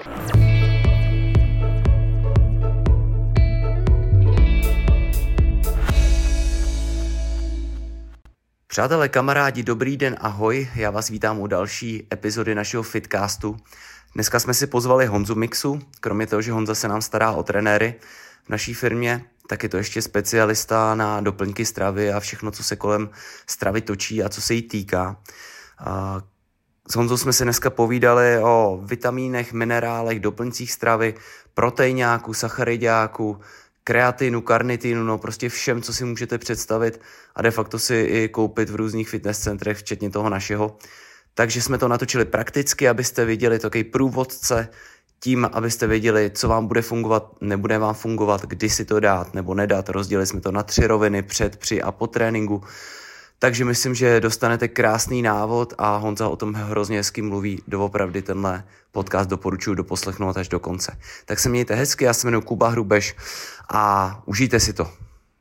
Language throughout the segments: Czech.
Přátelé, kamarádi, dobrý den, ahoj, já vás vítám u další epizody našeho Fitcastu. Dneska jsme si pozvali Honzu Mixu, kromě toho, že Honza se nám stará o trenéry v naší firmě, tak je to ještě specialista na doplňky stravy a všechno, co se kolem stravy točí a co se jí týká. S Honzou jsme si dneska povídali o vitamínech, minerálech, doplňcích stravy, proteiňáku, sacharidáku, kreatinu, karnitinu, no prostě všem, co si můžete představit a de facto si i koupit v různých fitness centrech, včetně toho našeho. Takže jsme to natočili prakticky, abyste viděli takový průvodce tím, abyste věděli, co vám bude fungovat, nebude vám fungovat, kdy si to dát nebo nedat. Rozdělili jsme to na 3 roviny, před, při a po tréninku. Takže myslím, že dostanete krásný návod a Honza o tom hrozně hezky mluví. Doopravdy tenhle podcast doporučuji doposlechnout až do konce. Tak se mějte hezky, já se jmenuji Kuba Hrubeš a užijte si to.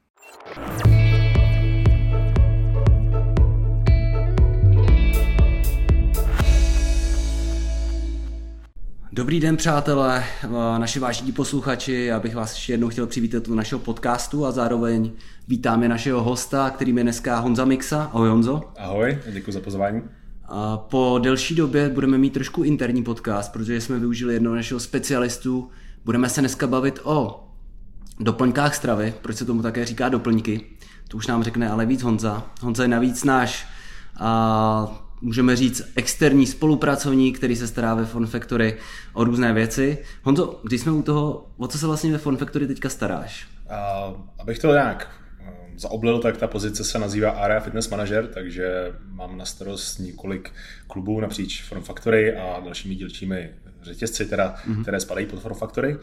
Dobrý den, přátelé, naši vážení posluchači, já bych vás ještě jednou chtěl přivítat do našeho podcastu a zároveň vítáme našeho hosta, kterým je dneska Honza Mixa. Ahoj Honzo. Ahoj, děkuji za pozvání. A po delší době budeme mít trošku interní podcast, protože jsme využili jednoho našeho specialistu. Budeme se dneska bavit o doplňkách stravy, proč se tomu také říká doplňky. To už nám řekne ale víc Honza. Honza je navíc náš můžeme říct externí spolupracovník, který se stará ve Fun Factory o různé věci. Honzo, když jsme u toho, o co se vlastně ve Fun Factory teďka staráš? Abych to nějak zaoblil, tak ta pozice se nazývá Area Fitness Manager, takže mám na starost několik klubů napříč Fun Factory a dalšími dílčími řetězci, které spadají pod Fun Factory.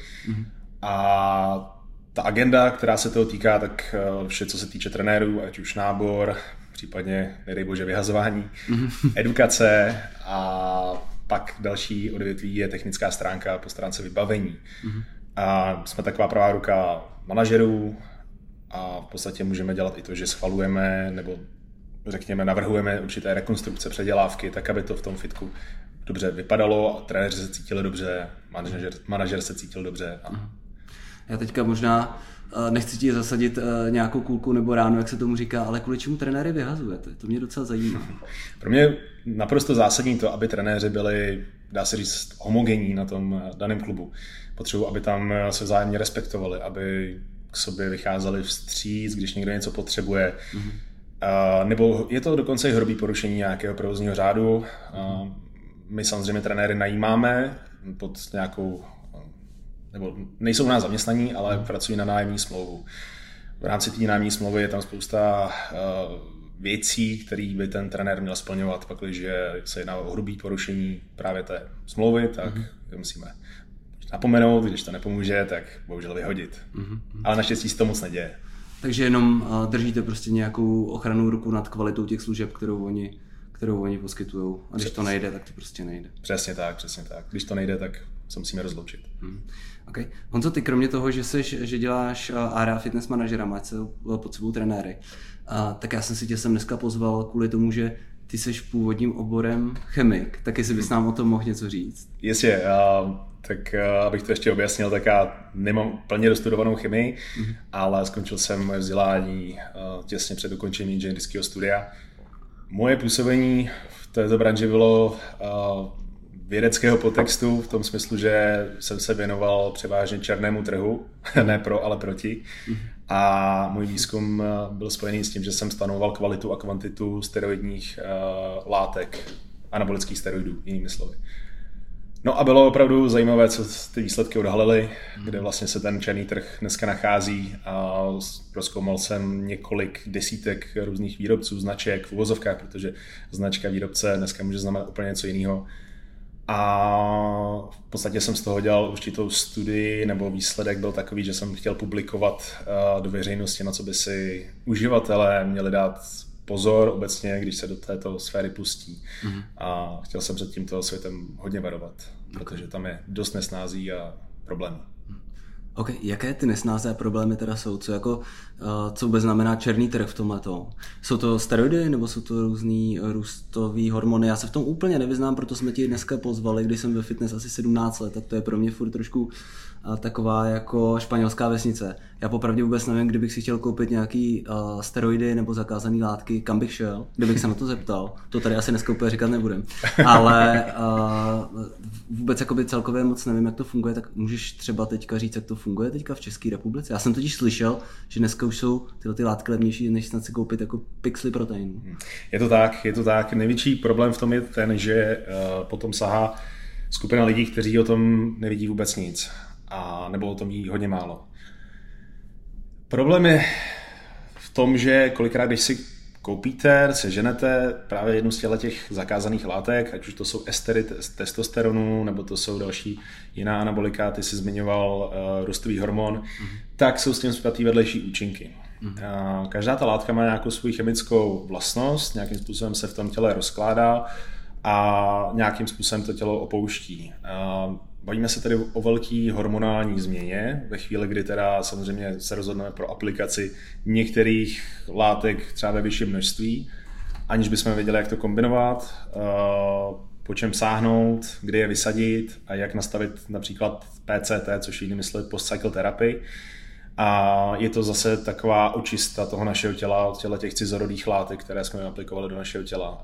A ta agenda, která se toho týká, tak vše, co se týče trenérů, ať už nábor, případně, nedej bože, vyhazování, edukace a pak další odvětví je technická stránka po stránce vybavení. A jsme taková pravá ruka manažerů a v podstatě můžeme dělat i to, že schvalujeme nebo řekněme navrhujeme určité rekonstrukce, předělávky, tak aby to v tom fitku dobře vypadalo, trenéři se cítili dobře, manažer se cítil dobře. Já teďka možná nechci ti zasadit nějakou kulku nebo ránu, jak se tomu říká, ale kvůli čemu trenéry vyhazujete? To mě docela zajímá. Pro mě naprosto zásadní to, aby trenéři byli, dá se říct, homogenní na tom daném klubu. Potřebuji, aby tam se vzájemně respektovali, aby k sobě vycházeli vstříc, když někdo něco potřebuje. Nebo je to dokonce i hrubý porušení nějakého provozního řádu. My samozřejmě trenéry najímáme pod nějakou, nebo nejsou u nás zaměstnaní, ale pracují na nájemní smlouvu. V rámci té nájemní smlouvy je tam spousta věcí, které by ten trenér měl splňovat, pakliže se jedná o hrubý porušení právě té smlouvy, tak musíme napomenout, když to nepomůže, tak bohužel vyhodit. Ale naštěstí se to moc neděje. Takže jenom držíte prostě nějakou ochrannou ruku nad kvalitou těch služeb, kterou oni poskytují. A když to nejde, tak to prostě nejde. Přesně tak. Když to nejde, tak se musíme rozloučit. Okay. Honzo, ty kromě toho, že děláš Area Fitness Managera, máš pod sebou trenéry, tak já jsem si tě sem dneska pozval kvůli tomu, že ty seš původním oborem chemik, tak jestli bys nám o tom mohl něco říct. Jistě, tak abych to ještě objasnil, tak já nemám plně dostudovanou chemii, ale skončil jsem moje vzdělání těsně před dokončením inženýrského studia. Moje působení v této branži bylo vědeckého podtextu v tom smyslu, že jsem se věnoval převážně černému trhu, ne pro, ale proti. A můj výzkum byl spojený s tím, že jsem stanovoval kvalitu a kvantitu steroidních látek, anabolických steroidů, jinými slovy. No a bylo opravdu zajímavé, co ty výsledky odhalily, kde vlastně se ten černý trh dneska nachází. A prozkoumal jsem několik desítek různých výrobců, značek v uvozovkách, protože značka výrobce dneska může znamenat úplně něco jiného. A v podstatě jsem z toho dělal určitou studii, nebo výsledek byl takový, že jsem chtěl publikovat do veřejnosti, na co by si uživatelé měli dát pozor obecně, když se do této sféry pustí. A chtěl jsem před tímto světem hodně varovat, protože tam je dost nesnází a problémů. OK, jaké ty nesnáze a problémy teda jsou? Co vůbec znamená černý trh v tomhletom? Jsou to steroidy nebo jsou to různý růstový hormony? Já se v tom úplně nevyznám, proto jsme ti dneska pozvali, když jsem ve fitness asi 17 let, tak to je pro mě furt trošku taková jako španělská vesnice. Já popravdě vůbec nevím, kdybych si chtěl koupit nějaký steroidy nebo zakázané látky, kam bych šel, kdybych se na to zeptal. To tady asi dneska úplně říkat nebudem. Ale vůbec jakoby celkově moc nevím, jak to funguje, tak můžeš třeba teďka říct, jak to funguje teďka v České republice? Já jsem totiž slyšel, že dneska už jsou tyhle ty látky levnější, než snad si koupit jako pixely proteinu. Je to tak. Největší problém v tom je ten, že potom sahá skupina lidí, kteří o tom nevidí vůbec nic. A nebo o tom ví hodně málo. Problém je v tom, že kolikrát, když si koupíte, seženete právě jednu z těch zakázaných látek, ať už to jsou estery testosteronu, nebo to jsou další jiná anabolika, ty jsi zmiňoval růstový hormon, tak jsou s tím spjatý vedlejší účinky. Každá ta látka má nějakou svou chemickou vlastnost, nějakým způsobem se v tom těle rozkládá a nějakým způsobem to tělo opouští. Bavíme se tedy o velký hormonální změně, ve chvíli, kdy teda samozřejmě se rozhodneme pro aplikaci některých látek třeba ve vyšším množství, aniž bychom věděli, jak to kombinovat, po čem sáhnout, kdy je vysadit a jak nastavit například PCT, což jinými slovy post-cycle terapii. A je to zase taková očista toho našeho těla od těch cizorodých látek, které jsme aplikovali do našeho těla.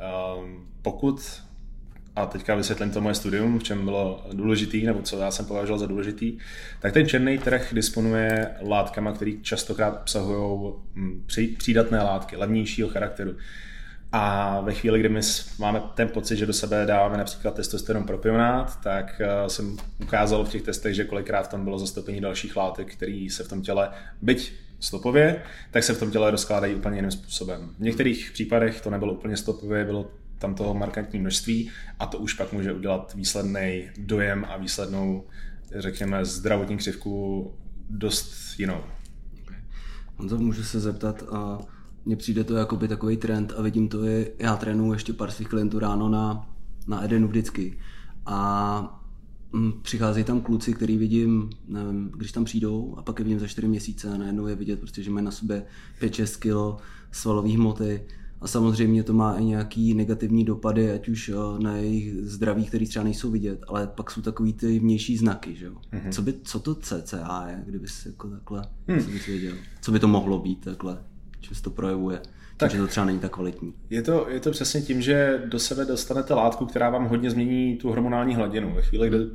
A teďka vysvětlím to moje studium, v čem bylo důležitý, nebo co já jsem považoval za důležitý, tak ten černý trh disponuje látkama, které častokrát obsahují přídatné látky, levnějšího charakteru. A ve chvíli, kdy my máme ten pocit, že do sebe dáváme například testosteron propionát, tak jsem ukázal v těch testech, že kolikrát v tom bylo zastoupení dalších látek, které se v tom těle, byť stopově, tak se v tom těle rozkládají úplně jiným způsobem. V některých případech to nebylo úplně stopově, bylo tam toho markantní množství a to už pak může udělat výsledný dojem a výslednou, řekněme, zdravotní křivku dost jinou. Honzo, můžu se zeptat, mně přijde to jako by takový trend a vidím to i, já trénuji ještě pár svých klientů ráno na Edenu vždycky a přicházejí tam kluci, který vidím, nevím, když tam přijdou a pak je vidím za 4 měsíce a najednou je vidět, protože mají na sobě 5-6 kg svalové hmoty. A samozřejmě to má i nějaký negativní dopady, ať už na jejich zdraví, které třeba nejsou vidět, ale pak jsou takový ty vnější znaky, že jo. Co to CCA je, kdyby si jako takhle věděl? Co by to mohlo být takhle, čím se to projevuje? Tak, že to třeba není tak kvalitní. Je to přesně tím, že do sebe dostanete látku, která vám hodně změní tu hormonální hladinu. Ve chvíli, kdy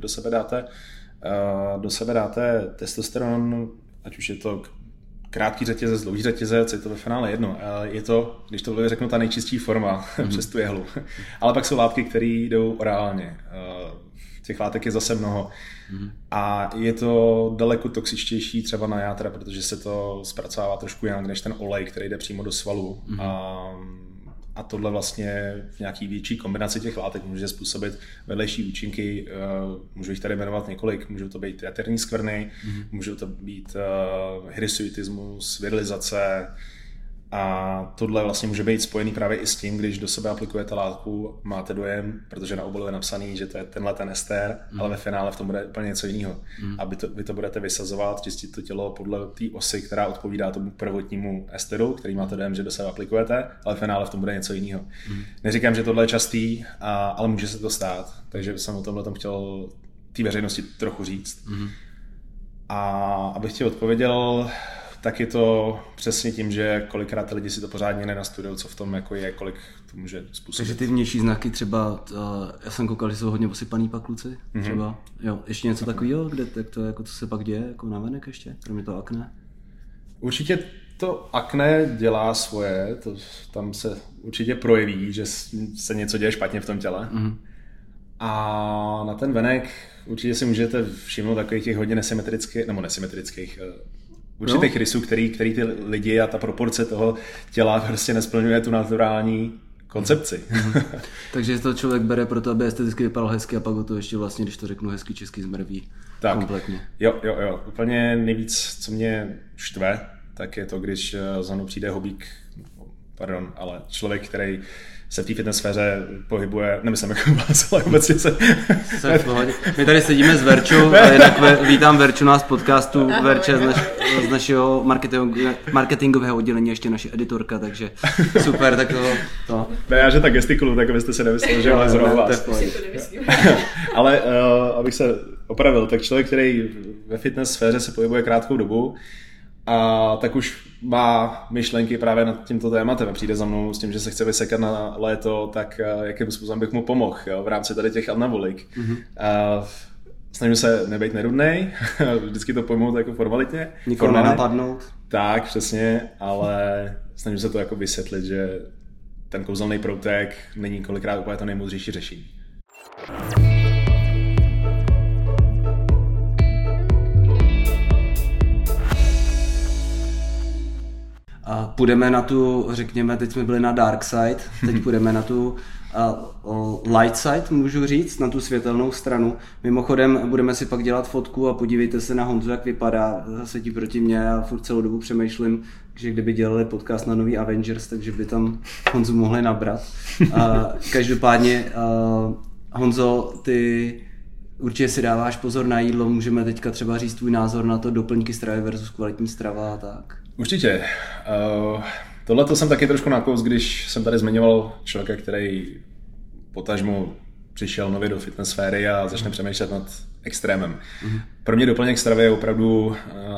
do sebe dáte testosteron, ať už je to krátký řetězec, dlouhý řetězec, je to ve finále jedno. Je to, když to řeknu, ta nejčistší forma přes tu jehlu. Ale pak jsou látky, které jdou orálně. Těch látek je zase mnoho. A je to daleko toxičtější třeba na játra, protože se to zpracovává trošku jinak než ten olej, který jde přímo do svalů. A tohle vlastně v nějaký větší kombinaci těch látek může způsobit vedlejší účinky. Můžu jich tady jmenovat několik. Můžou to být jaterní skvrny, můžou to být hirsutismus, virilizace. A tohle vlastně může být spojený právě i s tím, když do sebe aplikujete látku, máte dojem, protože na obalu je napsaný, že to je tenhle ten ester, ale ve finále v tom bude úplně něco jiného. A vy to budete vysazovat, čistit to tělo podle té osy, která odpovídá tomu prvotnímu esteru, který máte dojem, že do sebe aplikujete, ale v finále v tom bude něco jiného. Neříkám, že tohle je častý, ale může se to stát, takže jsem o tomhle chtěl té veřejnosti trochu říct. A abych ti odpověděl, tak je to přesně tím, že kolikrát ty lidi si to pořádně nenastudují, co v tom jako je, kolik to může způsobit. Takže ty vnější znaky třeba, já jsem koukal, že jsou hodně posypaný pak kluci, třeba. Jo, ještě něco takového, kde to jako, co se pak děje, jako navenek ještě, kromě toho akné? Určitě to akné dělá svoje, tam se určitě projeví, že se něco děje špatně v tom těle. A na ten venek určitě si můžete všimnout takových těch hodně nesymetrických určitých rysů, který ty lidi a ta proporce toho těla prostě nesplňuje tu naturální koncepci. Takže to člověk bere proto, aby esteticky vypadal hezky a pak ho to ještě vlastně, když to řeknu hezky česky, zmrví kompletně. Jo. Úplně nejvíc, co mě štve, tak je to, když za mnou přijde hobík, ale člověk, který se v té fitness sféře pohybuje, nemyslím jako vás, ale obecně se... My tady sedíme s Verčou, a jinak vítám Verču nás z podcastu. Verče z našeho marketingového oddělení, ještě naše editorka, takže super, tak to. Ne, já že tak gestikulu, tak abyste se nemysleli, že ale zrovna vás. Ale abych se opravil, tak člověk, který ve fitness sféře se pohybuje krátkou dobu, a tak už má myšlenky právě nad tímto tématem. Přijde za mnou s tím, že se chce vysekat na léto, tak jakým způsobem bych mu pomohl v rámci tady těch anabolik. Snažím se nebejt nerudnej, vždycky to pojmout jako formalitně. Nikoho nenapadnout. Tak, přesně, ale snažím se to jako vysvětlit, že ten kouzelný proutek není kolikrát úplně to nejmoudřejší řešení. A půjdeme na tu, řekněme, teď jsme byli na dark side, teď půjdeme na tu light side, můžu říct, na tu světelnou stranu. Mimochodem budeme si pak dělat fotku a podívejte se na Honzu, jak vypadá, sedí proti mně, já furt celou dobu přemýšlím, že kdyby dělali podcast na nový Avengers, takže by tam Honzu mohli nabrat. Každopádně, Honzo, ty určitě si dáváš pozor na jídlo, můžeme teďka třeba říct tvůj názor na to doplňky stravy versus kvalitní strava a tak. Určitě. Tohle jsem taky trošku nakous, když jsem tady zmiňoval člověka, který potažmo přišel nově do fitness sféry a začne přemýšlet nad extrémem. Pro mě doplněk stravy je opravdu...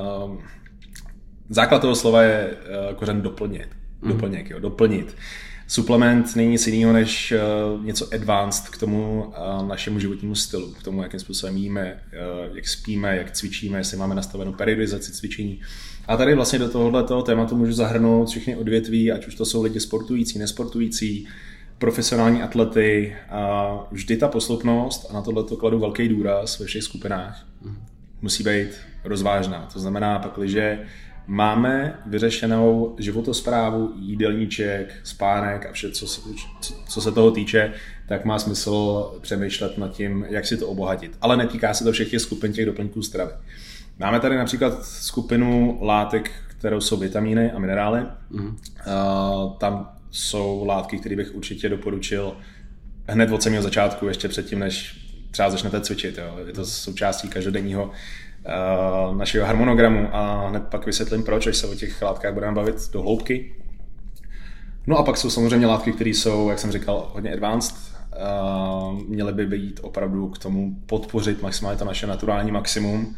základ toho slova je kořen doplnit. Doplnit. Suplement není nic jiného než něco advanced k tomu našemu životnímu stylu, k tomu, jakým způsobem jíme, jak spíme, jak cvičíme, jestli máme nastavenou periodizaci cvičení. A tady vlastně do tohoto tématu můžu zahrnout všechny odvětví, ať už to jsou lidi sportující, nesportující, profesionální atlety. A vždy ta posloupnost, a na tohleto kladu velký důraz ve všech skupinách, musí být rozvážná. To znamená, pakliže máme vyřešenou životosprávu, jídelníček, spánek a vše, co se toho týče, tak má smysl přemýšlet nad tím, jak si to obohatit. Ale netýká se to všech těch skupin těch doplňků stravy. Máme tady například skupinu látek, kterou jsou vitamíny a minerály. Tam jsou látky, které bych určitě doporučil hned od samého začátku, ještě předtím, než třeba začnete cvičit. Jo. Je to součástí každodenního našeho harmonogramu a hned pak vysvětlím proč, až se o těch látkách budeme bavit do hloubky. No a pak jsou samozřejmě látky, které jsou, jak jsem říkal, hodně advanced. Měly by být opravdu k tomu podpořit maximálně to naše naturální maximum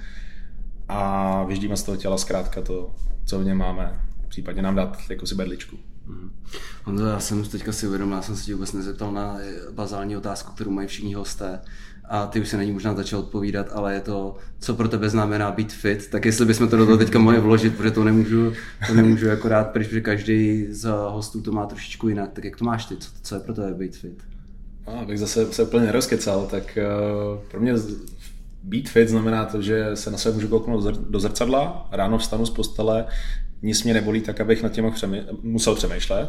a vyždíme z toho těla zkrátka to, co v něm máme, případně nám dát jako si berličku. Honzo, já jsem teďka si uvědomil, já jsem se tě vůbec nezeptal na bazální otázku, kterou mají všichni hosté. A ty už se na ní možná začal odpovídat, ale je to, co pro tebe znamená být fit, tak jestli bychom to do toho teďka mohli vložit, protože to nemůžu jako dát pryč, protože každý z hostů to má trošičku jinak. Tak jak to máš ty? Co je pro tebe být fit? Abych zase se úplně nerozkecal, tak pro mě být fit znamená to, že se na sebe můžu kouknout do zrcadla, ráno vstanu z postele, nic mě nebolí tak, abych nad tím musel přemýšlet.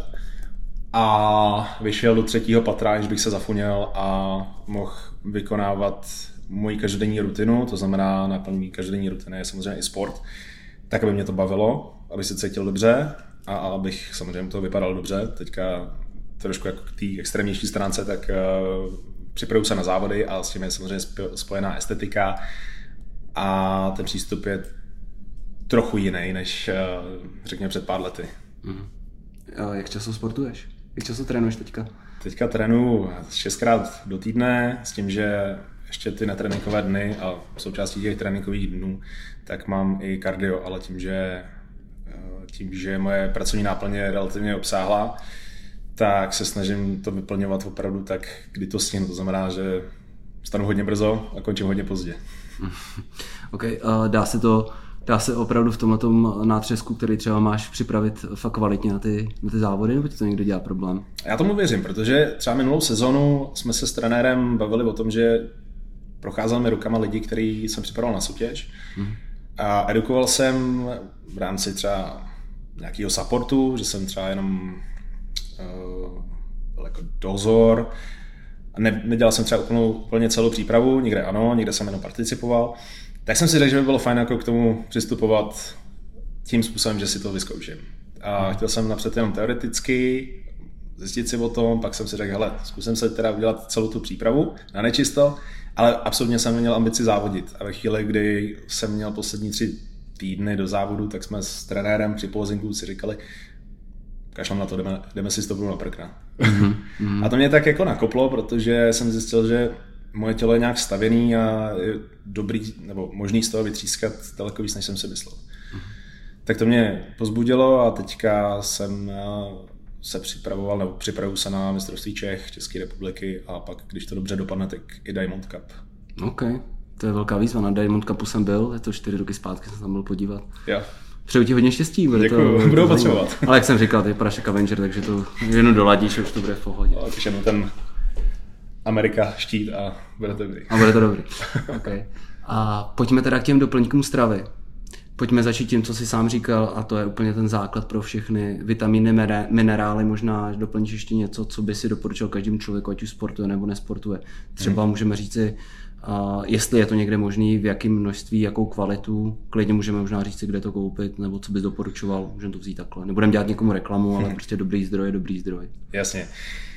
A vyšel do 3. patra, než bych se zafuněl a mohl vykonávat moji každodenní rutinu, to znamená naplnění každodenní rutiny je samozřejmě i sport, tak aby mě to bavilo, aby se cítil dobře a abych samozřejmě to vypadal dobře. Teďka trošku jako k té extrémnější stránce, tak připravuju se na závody a s tím je samozřejmě spojená estetika a ten přístup je trochu jiný, než řekněme před pár lety. A jak často sportuješ? Jak často trénuješ teďka? Teďka trénuju 6krát do týdne s tím, že ještě ty netréninkové dny a součástí těch tréninkových dnů, tak mám i kardio, ale tím, že moje pracovní náplň je relativně obsáhlá, tak se snažím to vyplňovat opravdu tak, kdy to stihnu. To znamená, že vstanu hodně brzo a končím hodně pozdě. OK, dá se opravdu v tomhletom nátřesku, který třeba máš, připravit fakt kvalitně na ty závody, nebo ti to někdo dělá problém? Já tomu věřím, protože třeba minulou sezonu jsme se s trenérem bavili o tom, že procházel mi rukama lidi, který jsem připravoval na soutěž. A edukoval jsem v rámci třeba nějakého supportu, že jsem třeba jenom jako dozor. Nedělal jsem třeba úplně celou přípravu, někde ano, někde jsem jenom participoval. Tak jsem si řekl, že by bylo fajn jako k tomu přistupovat tím způsobem, že si to vyzkouším. A chtěl jsem napřed jenom teoreticky, zjistit si o tom, pak jsem si řekl, hele, zkusím se teda udělat celou tu přípravu na nečisto, ale absolutně jsem neměl ambici závodit. A ve chvíli, kdy jsem měl poslední 3 týdny do závodu, tak jsme s trenérem při posingku si říkali, kašlem na to, jdeme si s tobou na prkna. A to mě tak jako nakoplo, protože jsem zjistil, že moje tělo je nějak stavěný a je dobrý, nebo možný z toho vytřískat daleko víc, než jsem si myslel. Tak to mě pozbudilo a teďka jsem se připravoval, nebo připravuju se na mistrovství Čech, České republiky a pak, když to dobře dopadne, tak i Diamond Cup. OK, to je velká výzva. Na Diamond Cupu jsem byl, je to 4 roky zpátky, jsem tam byl podívat. Jo. Přeju ti hodně štěstí. Děkuju, budou potřebovat. Ale jak jsem říkal, ty Prašek Avenger, takže to jenom doladíš a už to bude v pohodě. Když jenom ten Amerika štít a bude to dobrý. A bude to dobrý. Okay. A pojďme teda k těm doplňkům stravy. Pojďme začít tím, co jsi sám říkal, a to je úplně ten základ pro všechny. Vitamíny, minerály, možná doplníš ještě něco, co by si doporučil každému člověku, ať už sportuje nebo nesportuje. Třeba můžeme říci, jestli je to někde možný, v jakém množství, jakou kvalitu. Klidně můžeme možná říct, kde to koupit, nebo co bys doporučoval. Můžeme to vzít takhle. Nebudeme dělat někomu reklamu, ale prostě dobrý zdroj je dobrý zdroj. Jasně.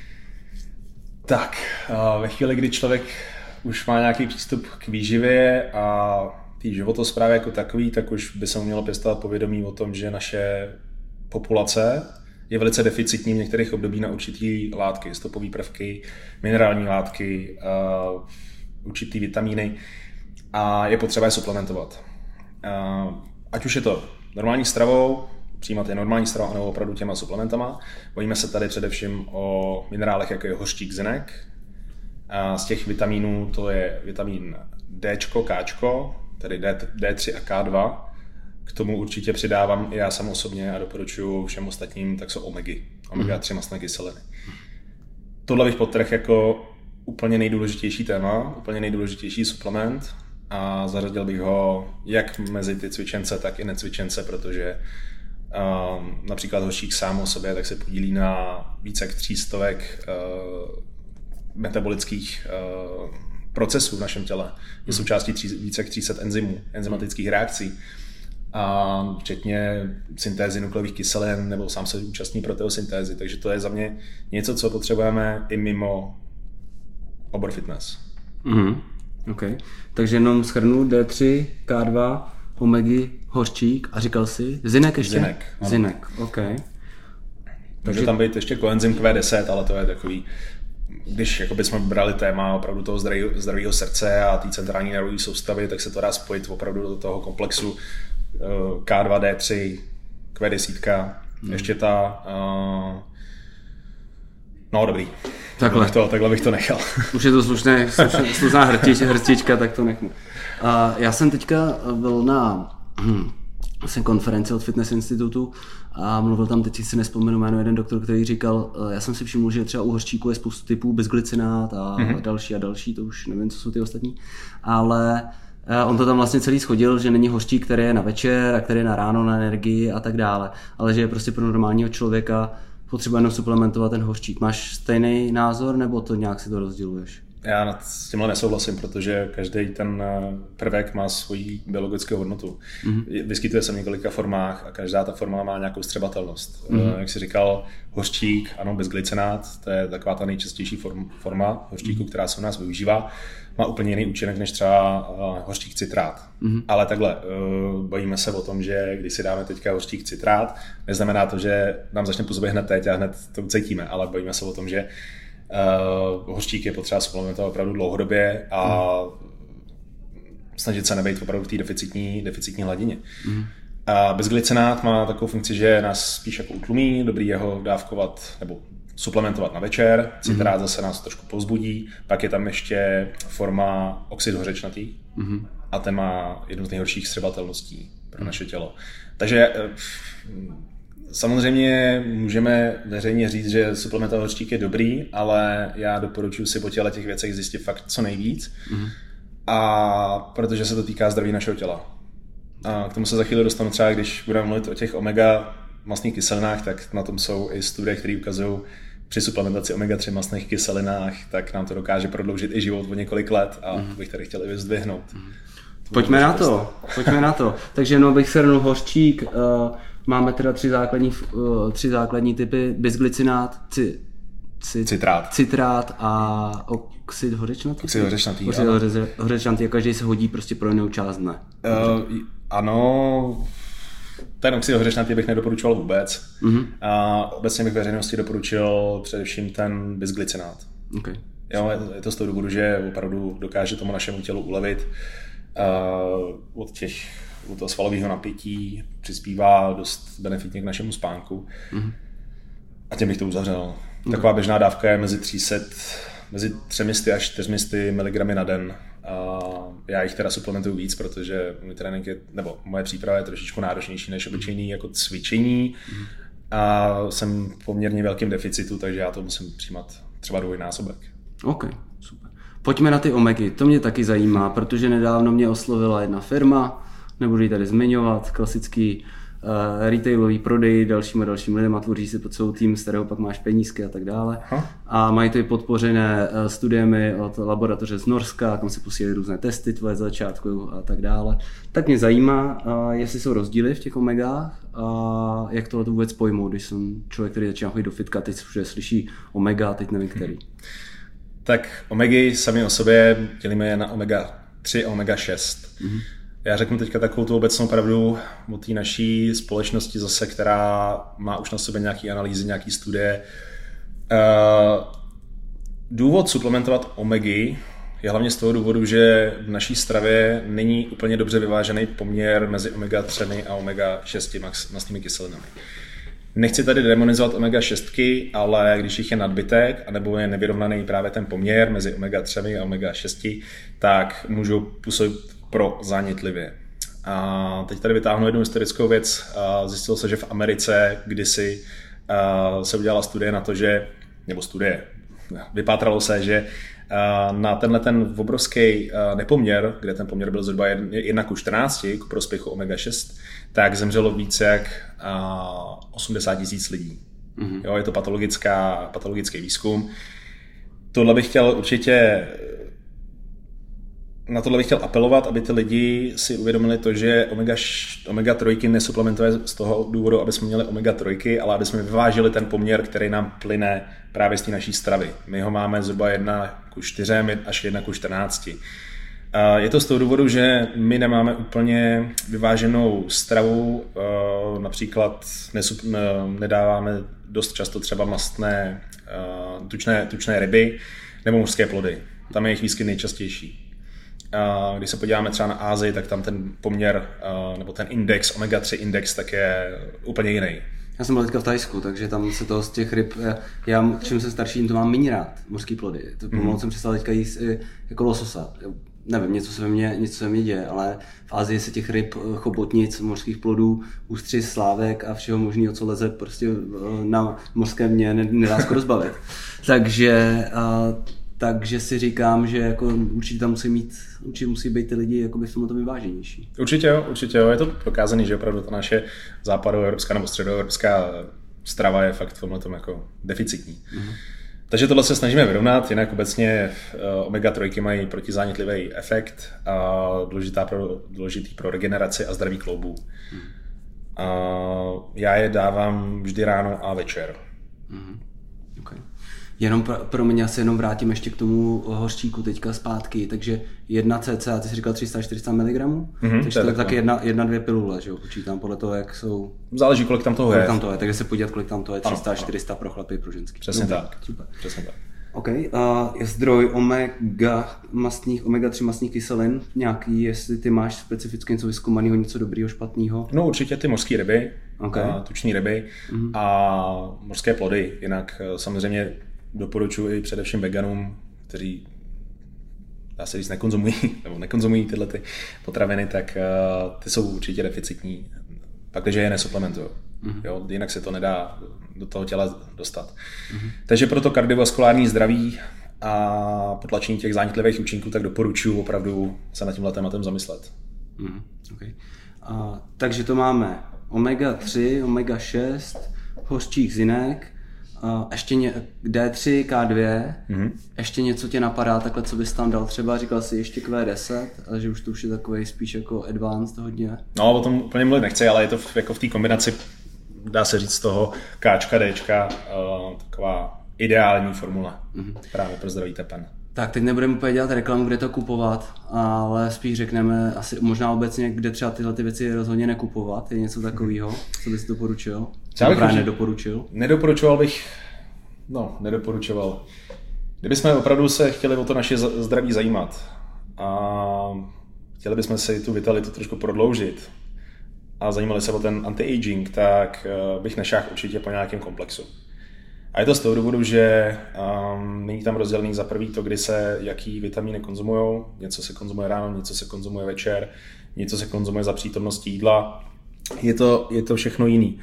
Tak, ve chvíli, kdy člověk už má nějaký přístup k výživě a té životosprávě jako takový, tak už by se mu mělo pěstovat povědomí o tom, že naše populace je velice deficitní v některých období na určitý látky, stopové prvky, minerální látky, určitý vitamíny a je potřeba je suplementovat. Ať už je to normální stravou, přijímat je normální stravou, anebo opravdu těma suplementama. Bavíme se tady především o minerálech, jako je hořčík, zinek. A z těch vitamínů to je vitamin D, K, tedy D3 a K2. K tomu určitě přidávám i já sám osobně a doporučuji všem ostatním, tak jsou omegy. Omega-3 mastné kyseliny. Tohle bych podtrhl jako úplně nejdůležitější téma, úplně nejdůležitější suplement a zařadil bych ho jak mezi ty cvičence, tak i necvičence, protože například hořčík sám o sobě tak se podílí na více jak 300 metabolických procesů v našem těle. Je součástí více jak 300 enzymů, enzymatických reakcí. A včetně syntézy nukleových kyselin, nebo sám se účastní proteosyntézy. Takže to je za mě něco, co potřebujeme i mimo obor fitness. Okay. Takže jenom shrnu D3, K2, omegy, hořčík a říkal si zinek ještě? Zinek, OK. Takže tam být ještě koenzym Q10, ale to je takový, když jsme brali téma opravdu toho zdravého srdce a té centrální nervové soustavy, tak se to dá spojit opravdu do toho komplexu K2, D3, Q10, ještě ta... No dobrý, takhle bych to nechal. Už je to slušná hrstička, tak to nechnu. Já jsem teďka byl na konferenci od Fitness Institutu a mluvil tam, teď si nespomenu jméno, jeden doktor, který říkal, já jsem si všiml, že třeba u hořčíku je spoustu typů, bezglycinát a další, to už nevím, co jsou ty ostatní, ale on to tam vlastně celý shodil, že není hořčík, který je na večer a který je na ráno na energii a tak dále, ale že je prostě pro normálního člověka potřeba jenom suplementovat ten hořčík. Máš stejný názor, nebo to nějak si to rozděluješ? Já s tímhle nesouhlasím, protože každý ten prvek má svoji biologickou hodnotu. Vyskytuje se v několika formách a každá ta forma má nějakou střebatelnost. Jak jsi říkal, hořčík, ano, bezglycinát, to je taková ta nejčastější forma hořčíku, která se u nás využívá. Má úplně jiný účinek než třeba hořčík citrát. Ale takhle, bojíme se o tom, že když si dáme teďka hořčík citrát, neznamená to, že nám začne působit hned teď a hned to ucítíme, ale bojíme se o tom, že hořčík je potřeba suplementovat opravdu dlouhodobě a snažit se nebejt opravdu v té deficitní hladině. A bezglycinát má takovou funkci, že nás spíš jako utlumí, dobrý je ho dávkovat nebo suplementovat na večer, citrát zase nás trošku povzbudí, pak je tam ještě forma oxid hořečnatý a ten má jednu z nejhorších střebatelností pro naše tělo. Takže samozřejmě můžeme veřejně říct, že suplementovat hořčík je dobrý, ale já doporučuji si po těch věcech zjistit fakt co nejvíc, a protože se to týká zdraví našeho těla. A k tomu se za chvíli dostanu třeba, když budeme mluvit o těch omega mastných kyselinách, tak na tom jsou i studie, které ukazují při suplementaci omega-3 mastných kyselinách, tak nám to dokáže prodloužit i život o několik let a bych tady chtěl i vyzdvihnout. Pojďme na to. Takže jenom bych shrnul hořčík, Máme teda tři základní typy, bisglycinát, citrát a oxid hořečnatý. Oxid hořečnatý a každý se hodí prostě pro jinou část dne. Ano, ten oxid hořečnatý bych nedoporučoval vůbec. A obecně bych veřejnosti doporučil především ten bisglycinát. Okay. Jo, je to z toho důvodu, že opravdu dokáže tomu našemu tělu ulevit od toho svalového napětí, přispívá dost benefitně k našemu spánku. A tím bych to uzavřel. Taková běžná dávka je mezi 300 až 400 mg na den. Já jich teda suplementuju víc, protože můj trénink moje příprava je trošičku náročnější než obyčejný jako cvičení. A jsem v poměrně velkým deficitu, takže já to musím přijímat třeba dvojnásobek. OK, super. Pojďme na ty omegy, to mě taky zajímá, protože nedávno mě oslovila jedna firma, nebudu ji tady zmiňovat, klasický retailový prodej dalším lidem a tvoří si pod celou tým, z kterého pak máš penízky a tak dále. A mají to i podpořené studiemi od laboratoře z Norska, kam si posílají různé testy tvoje z začátku a tak dále. Tak mě zajímá, jestli jsou rozdíly v těch omegách a jak tohle to vůbec pojmout, když jsem člověk, který začíná chodit do fitka, teď slyší omega, teď nevím který. Tak omegy sami o sobě dělíme je na omega 3 a omega 6. Já řeknu teďka takovou tu obecnou pravdu o té naší společnosti zase, která má už na sobě nějaké analýzy, nějaké studie. Důvod suplementovat omegy je hlavně z toho důvodu, že v naší stravě není úplně dobře vyvážený poměr mezi omega 3 a omega 6 mastnými kyselinami. Nechci tady demonizovat omega 6, ale když jich je nadbytek, anebo je nevyrovnaný právě ten poměr mezi omega 3 a omega 6, tak můžou působit prozánětlivě. A teď tady vytáhnu jednu historickou věc. Zjistilo se, že v Americe kdysi se udělala studie na to, vypátralo se, že na tenhle ten obrovský nepoměr, kde ten poměr byl zhruba 1:14 ku prospěchu omega 6, tak zemřelo více jak 80 000 lidí. Jo, je to patologický výzkum. Na tohle bych chtěl apelovat, aby ty lidi si uvědomili to, že omega 3 nesuplementuje z toho důvodu, aby jsme měli omega 3, ale aby jsme vyvážili ten poměr, který nám plyne právě z té naší stravy. My ho máme zhruba 1:4 až 1:14. Je to z toho důvodu, že my nemáme úplně vyváženou stravu, například nedáváme dost často třeba mastné, tučné ryby nebo mořské plody. Tam je jejich výskyt nejčastější. Když se podíváme třeba na Asii, tak tam ten poměr nebo ten index, omega 3 index, tak je úplně jiný. Já jsem byl teďka v Thajsku, takže tam se to z těch ryb, já čím jsem starší, tím to mám méně rád, mořský plody. To pomalu jsem přestal teďka jíst jako lososa. Nevím, něco se ve mně děje, ale v Asii se těch ryb, chobotnic, mořských plodů, ústřic, slávek a všeho možného, co leze prostě na mořském dně, nedá skoro zbavit. Takže si říkám, že jako určitě tam musí být ty lidi jakoby v tomto vyváženější. Určitě jo, je to prokázaný, že opravdu ta naše západoevropská nebo středoevropská strava je fakt v tomhle tom jako deficitní. Takže tohle se snažíme vyrovnat, jinak obecně omega 3 mají protizánětlivý efekt a důležitý pro regeneraci a zdraví kloubů. Já je dávám vždy ráno a večer. Okay. Jenom pro mě se jenom vrátím ještě k tomu hořčíku teďka zpátky, takže 1 cca, ty jsi říkal 300-400 mg, takže to je taky 1-2 pilule, že jo, počítám podle toho, jak jsou... Záleží, kolik tam toho je. Takže se podívat, kolik tam toho je, 300-400 pro chlapy, pro ženský. Přesně tak. Super. Přesně tak. OK, je zdroj omega 3 mastných kyselin nějaký, jestli ty máš specificky něco vyzkoumaného, něco dobrýho, špatného? No určitě ty mořské ryby, tučné ryby a mořské plody, jinak samozřejmě doporučuji i především veganům, kteří dá se říct nekonzumují tyhle ty potraviny, tak ty jsou určitě deficitní, pakliže je nesuplementují. Jo, jinak se to nedá do toho těla dostat. Takže proto kardiovaskulární zdraví a potlačení těch zánětlivých účinků, tak doporučuji opravdu se nad tímhle tématem zamyslet. Okay. Takže to máme omega 3, omega 6, hořčích zinek ještě D3, K2, ještě něco tě napadá takhle, co bys tam dal třeba, říkal jsi ještě Q10, ale že už to už je takový spíš jako advanced hodně. No, o tom úplně mluvit nechci, ale je to jako v té kombinaci, dá se říct, toho Kčka, Dčka, taková ideální formule právě pro zdravý tepen. Tak teď nebudeme úplně dělat reklamu, kde to kupovat, ale spíš řekneme asi možná obecně, kde třeba tyhle ty věci rozhodně nekupovat. Je něco takového, co bys doporučil? Nedoporučil? Nedoporučoval. Kdybychom opravdu se chtěli o to naše zdraví zajímat a chtěli bychom si tu vitalitu trošku prodloužit a zajímali se o ten anti-aging, tak bych nešáhl určitě po nějakém komplexu. A je to z toho důvodu, že není tam rozdělený za prvý to, kdy se jaký vitamíny konzumujou. Něco se konzumuje ráno, něco se konzumuje večer, něco se konzumuje za přítomnosti jídla. Je to všechno jiný.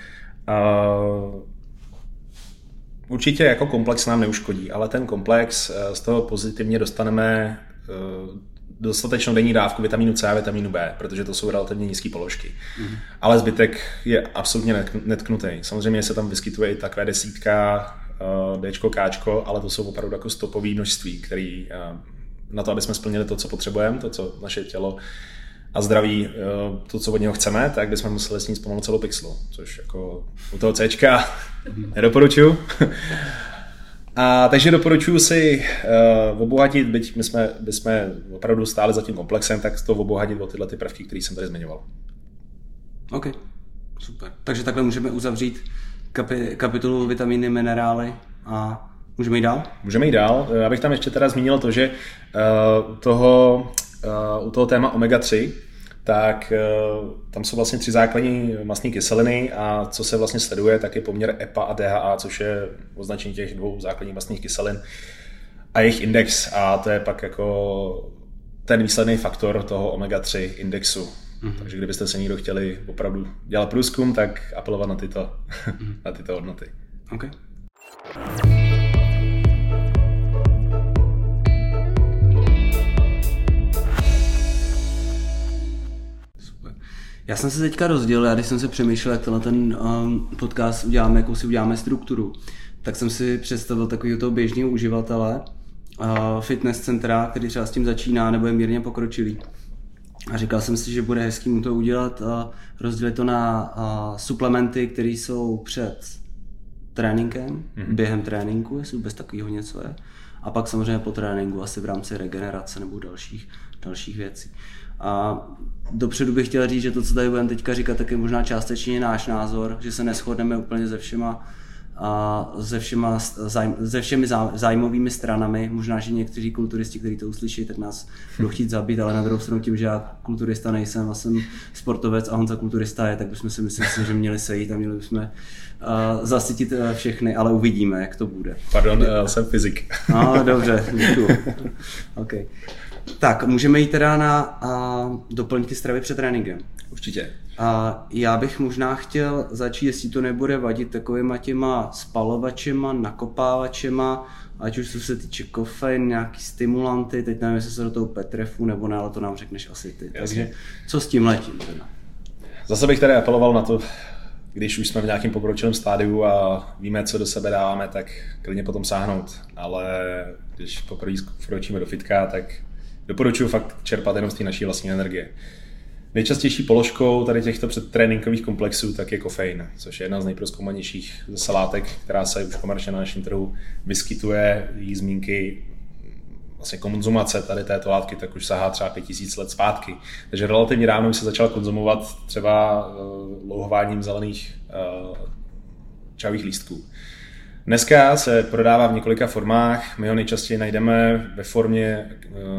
Určitě jako komplex nám neuškodí, ale ten komplex z toho pozitivně dostaneme dostatečnou denní dávku vitamínu C a vitamínu B, protože to jsou relativně nízké položky. Ale zbytek je absolutně netknutý. Samozřejmě se tam vyskytuje i ta Q10, Dčko, Kčko, ale to jsou opravdu jako stopové množství, který na to, aby jsme splnili to, co potřebujeme, to, co naše tělo a zdraví, to, co od něho chceme, tak bychom museli snít pomalu celou pixelu, což jako u toho Cčka nedoporučuju. Takže doporučuji si obohatit, byť my jsme opravdu stáli za tím komplexem, tak to obohatit o tyhle ty prvky, které jsem tady zmiňoval. OK, super. Takže takhle můžeme uzavřít kapitolu vitamíny, minerály a můžeme jít dál? Můžeme jít dál. Já bych tam ještě teda zmínil to, že u toho téma omega-3, tak tam jsou vlastně 3 základní mastné kyseliny a co se vlastně sleduje, tak je poměr EPA a DHA, což je označení těch 2 základních mastných kyselin a jejich index, a to je pak jako ten výsledný faktor toho omega-3 indexu. Takže kdybyste se někdo chtěli opravdu dělat průzkum, tak apelovat na tyto hodnoty. Okay. Já jsem se teďka rozdělil, když jsem se přemýšlel, jak ten podcast uděláme, jakou si uděláme strukturu, tak jsem si představil takového toho běžného uživatele fitness centra, který třeba s tím začíná nebo je mírně pokročilý. A říkal jsem si, že bude hezký mu to udělat a rozdělit to na suplementy, které jsou před tréninkem, během tréninku, jestli vůbec takového něco je. A pak samozřejmě po tréninku, asi v rámci regenerace nebo dalších věcí. A dopředu bych chtěl říct, že to, co tady budeme teďka říkat, tak je možná částečně náš názor, že se neshodneme úplně se všemi zájmovými stranami. Možná, že někteří kulturisti, kteří to uslyší, tak nás budou chtít zabít, ale na druhou stranu tím, že já kulturista nejsem a jsem sportovec a Honza kulturista je, tak bychom si myslím, že měli sejít a měli bychom zasytit všechny, ale uvidíme, jak to bude. Pardon, jsem fyzik. No, dobře, děkuju. Okay. Tak, můžeme jít teda na doplňky stravy před tréninkem. Určitě. Já bych možná chtěl začít, jestli to nebude vadit, takovýma těma spalovačema, nakopávačema, ať už co se týče kofein, nějaký stimulanty, teď nevím, jestli se do toho petrefu nebo ne, ale to nám řekneš asi ty. Jasně. Takže co s tím letím teda? Zase bych tady apeloval na to, když už jsme v nějakém pokročilém stádiu a víme, co do sebe dáváme, tak klidně potom sáhnout. Ale když poprvé vkročíme do fitka, tak doporučuji fakt čerpat jenom z té naší vlastní energie. Nejčastější položkou tady těchto předtréninkových komplexů tak je kofein, což je jedna z nejprozkoumanějších ze látek, která se už komerčně na našem trhu vyskytuje. Její zmínky, vlastně konzumace tady této látky tak už sahá třeba 5000 let zpátky. Takže relativně dávno se začala konzumovat třeba louhováním zelených čajových lístků. Dneska se prodává v několika formách, my ho nejčastěji najdeme ve formě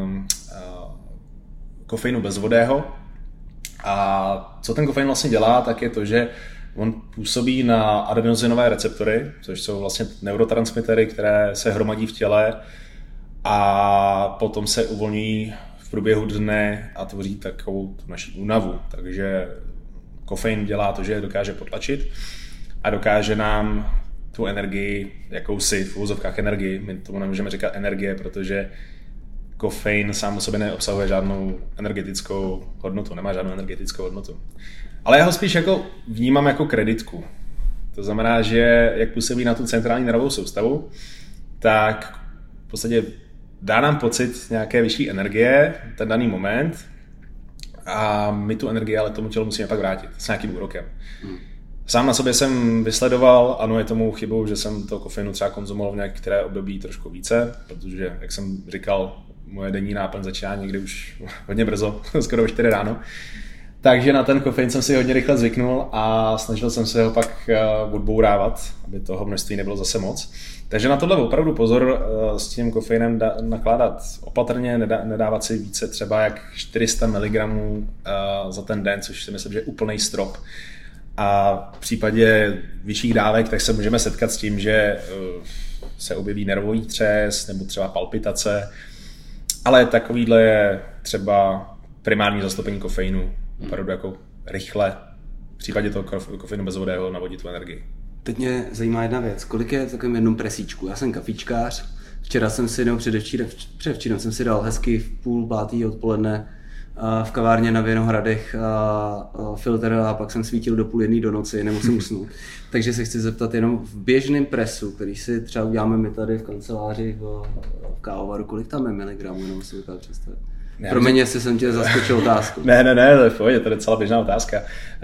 kofeinu bezvodného. A co ten kofein vlastně dělá, tak je to, že on působí na adenozinové receptory, což jsou vlastně neurotransmitery, které se hromadí v těle a potom se uvolňují v průběhu dne a tvoří takovou naši únavu. Takže kofein dělá to, že dokáže potlačit a dokáže nám tu energii, jakousi v uvozovkách energii, my tomu nemůžeme říkat energie, protože kofein sám o sobě neobsahuje žádnou energetickou hodnotu, nemá žádnou energetickou hodnotu. Ale já ho spíš jako vnímám jako kreditku. To znamená, že jak působí na tu centrální nervovou soustavu, tak v podstatě dá nám pocit nějaké vyšší energie ten daný moment a my tu energii ale tomu tělu musíme pak vrátit s nějakým úrokem. Sám na sobě jsem vysledoval, ano, je tomu chybou, že jsem toho kofeinu třeba konzumoval v některé období trošku více, protože, jak jsem říkal, moje denní náplň začíná někdy už hodně brzo, skoro o 4 ráno. Takže na ten kofein jsem si hodně rychle zvyknul a snažil jsem se ho pak odbourávat, aby toho množství nebylo zase moc. Takže na tohle opravdu pozor, s tím kofeinem nakládat opatrně, nedávat si více třeba jak 400 mg za ten den, což si myslím, že je úplný strop. A v případě vyšších dávek tak se můžeme setkat s tím, že se objeví nervový třes nebo třeba palpitace, ale takovýhle je třeba primární zastoupení kofeinu, opravdu jako rychle v případě toho kofeinu bezvodného navodit tu energii. Teď mě zajímá jedna věc, kolik je v takovém jednom presíčku? Já jsem kafičkář, včera jsem si, nebo předevčírem jsem si dal hezky v 4:30 odpoledne v kavárně na Vinohradech filtr a pak jsem svítil do 12:30 do noci, nemusím usnout. Takže se chci zeptat jenom v běžném presu, který si třeba uděláme my tady v kanceláři v kávovaru, kolik tam je miligramů, jenom si to představit. Promiň, jestli jsem tě zaskočil otázku. Ne, to je v pohodě, to je docela běžná otázka.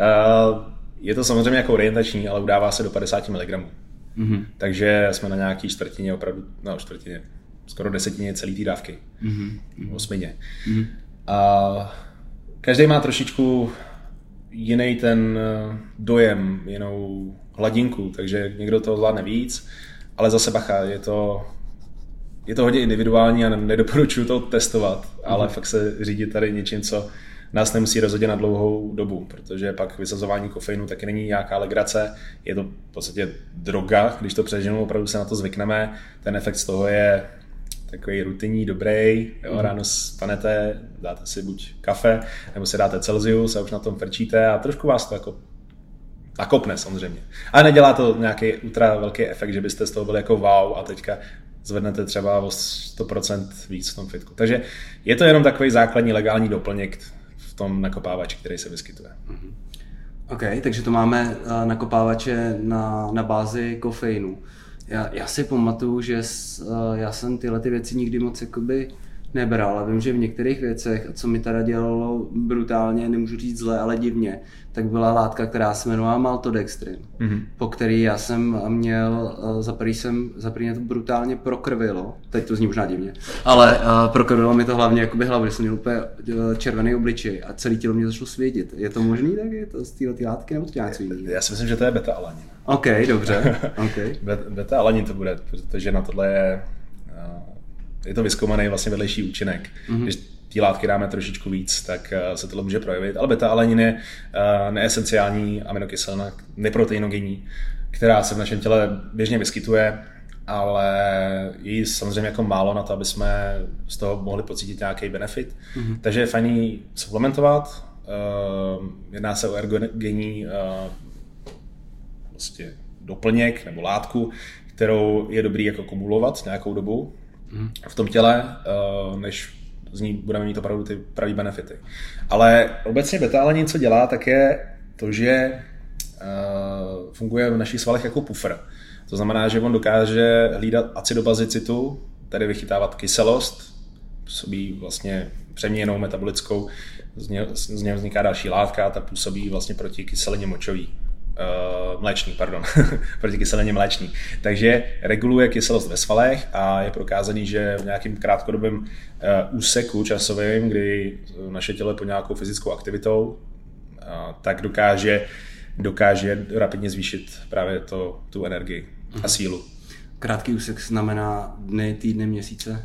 Je to samozřejmě jako orientační, ale udává se do 50 mg. Mm-hmm. Takže jsme na nějaký čtvrtině, opravdu, skoro desetině celé té dávky. Mm-hmm. 8. Mm-hmm. A každý má trošičku jiný ten dojem, jinou hladinku, takže někdo toho zvládne víc, ale zase bacha, je to hodně individuální a nedoporučuju to testovat, ale fakt se řídit tady něčím, co nás nemusí rozhodit na dlouhou dobu, protože pak vysazování kofeinu taky není nějaká legrace, je to v podstatě droga, když to přeženu, opravdu se na to zvykneme, ten efekt z toho je takový rutinní, dobrý, jo, ráno spanete, dáte si buď kafe, nebo si dáte Celsius a už na tom frčíte a trošku vás to jako nakopne samozřejmě. Ale nedělá to nějaký ultra velký efekt, že byste z toho byli jako wow a teďka zvednete třeba o 100% víc v tom fitku. Takže je to jenom takový základní legální doplněk v tom nakopávači, který se vyskytuje. OK, takže to máme nakopávače na bázi kofeinu. Já si pamatuju, že já jsem tyhle ty věci nikdy moc jakoby nebral, ale vím, že v některých věcech, co mi teda dělalo brutálně, nemůžu říct zle, ale divně, tak byla látka, která se jmenovala maltodextrin, po který já jsem měl, za první to brutálně prokrvilo, teď to zní možná divně, ale prokrvilo mi to hlavně jakoby hlavu, že jsem měl úplně červený obličej a celé tělo mě začalo svědět. Je to možný, tak je to z této látky nebo to nějak jiného? Já si myslím, že to je beta-alanin. OK, dobře. Okay. Beta-alanin to bude, protože na tohle je to vyzkoumaný vlastně vedlejší účinek. Když ty látky dáme trošičku víc, tak se tohle může projevit. Ale beta-alanin je neesenciální aminokyselina, neproteinogenní, která se v našem těle běžně vyskytuje, ale je jí samozřejmě jako málo na to, aby jsme z toho mohli pocítit nějaký benefit. Takže je fajný suplementovat. Jedná se o ergogenní vlastně doplněk nebo látku, kterou je dobrý jako kumulovat nějakou dobu v tom těle, než z ní budeme mít opravdu ty pravý benefity. Ale obecně beta-alanin, co dělá, tak je to, že funguje v našich svalech jako puffer. To znamená, že on dokáže hlídat acidobazicitu, tedy vychytávat kyselost, působí vlastně přeměnou metabolickou, z něho vzniká další látka, ta působí vlastně proti kyselině močový. Mléčný, pardon, proti kyselině mléčný. Takže reguluje kyselost ve svalech a je prokázaný, že v nějakým krátkodobém úseku časovým, kdy naše tělo je pod nějakou fyzickou aktivitou, tak dokáže rapidně zvýšit právě tu energii a sílu. Krátký úsek znamená dny, týdny, měsíce?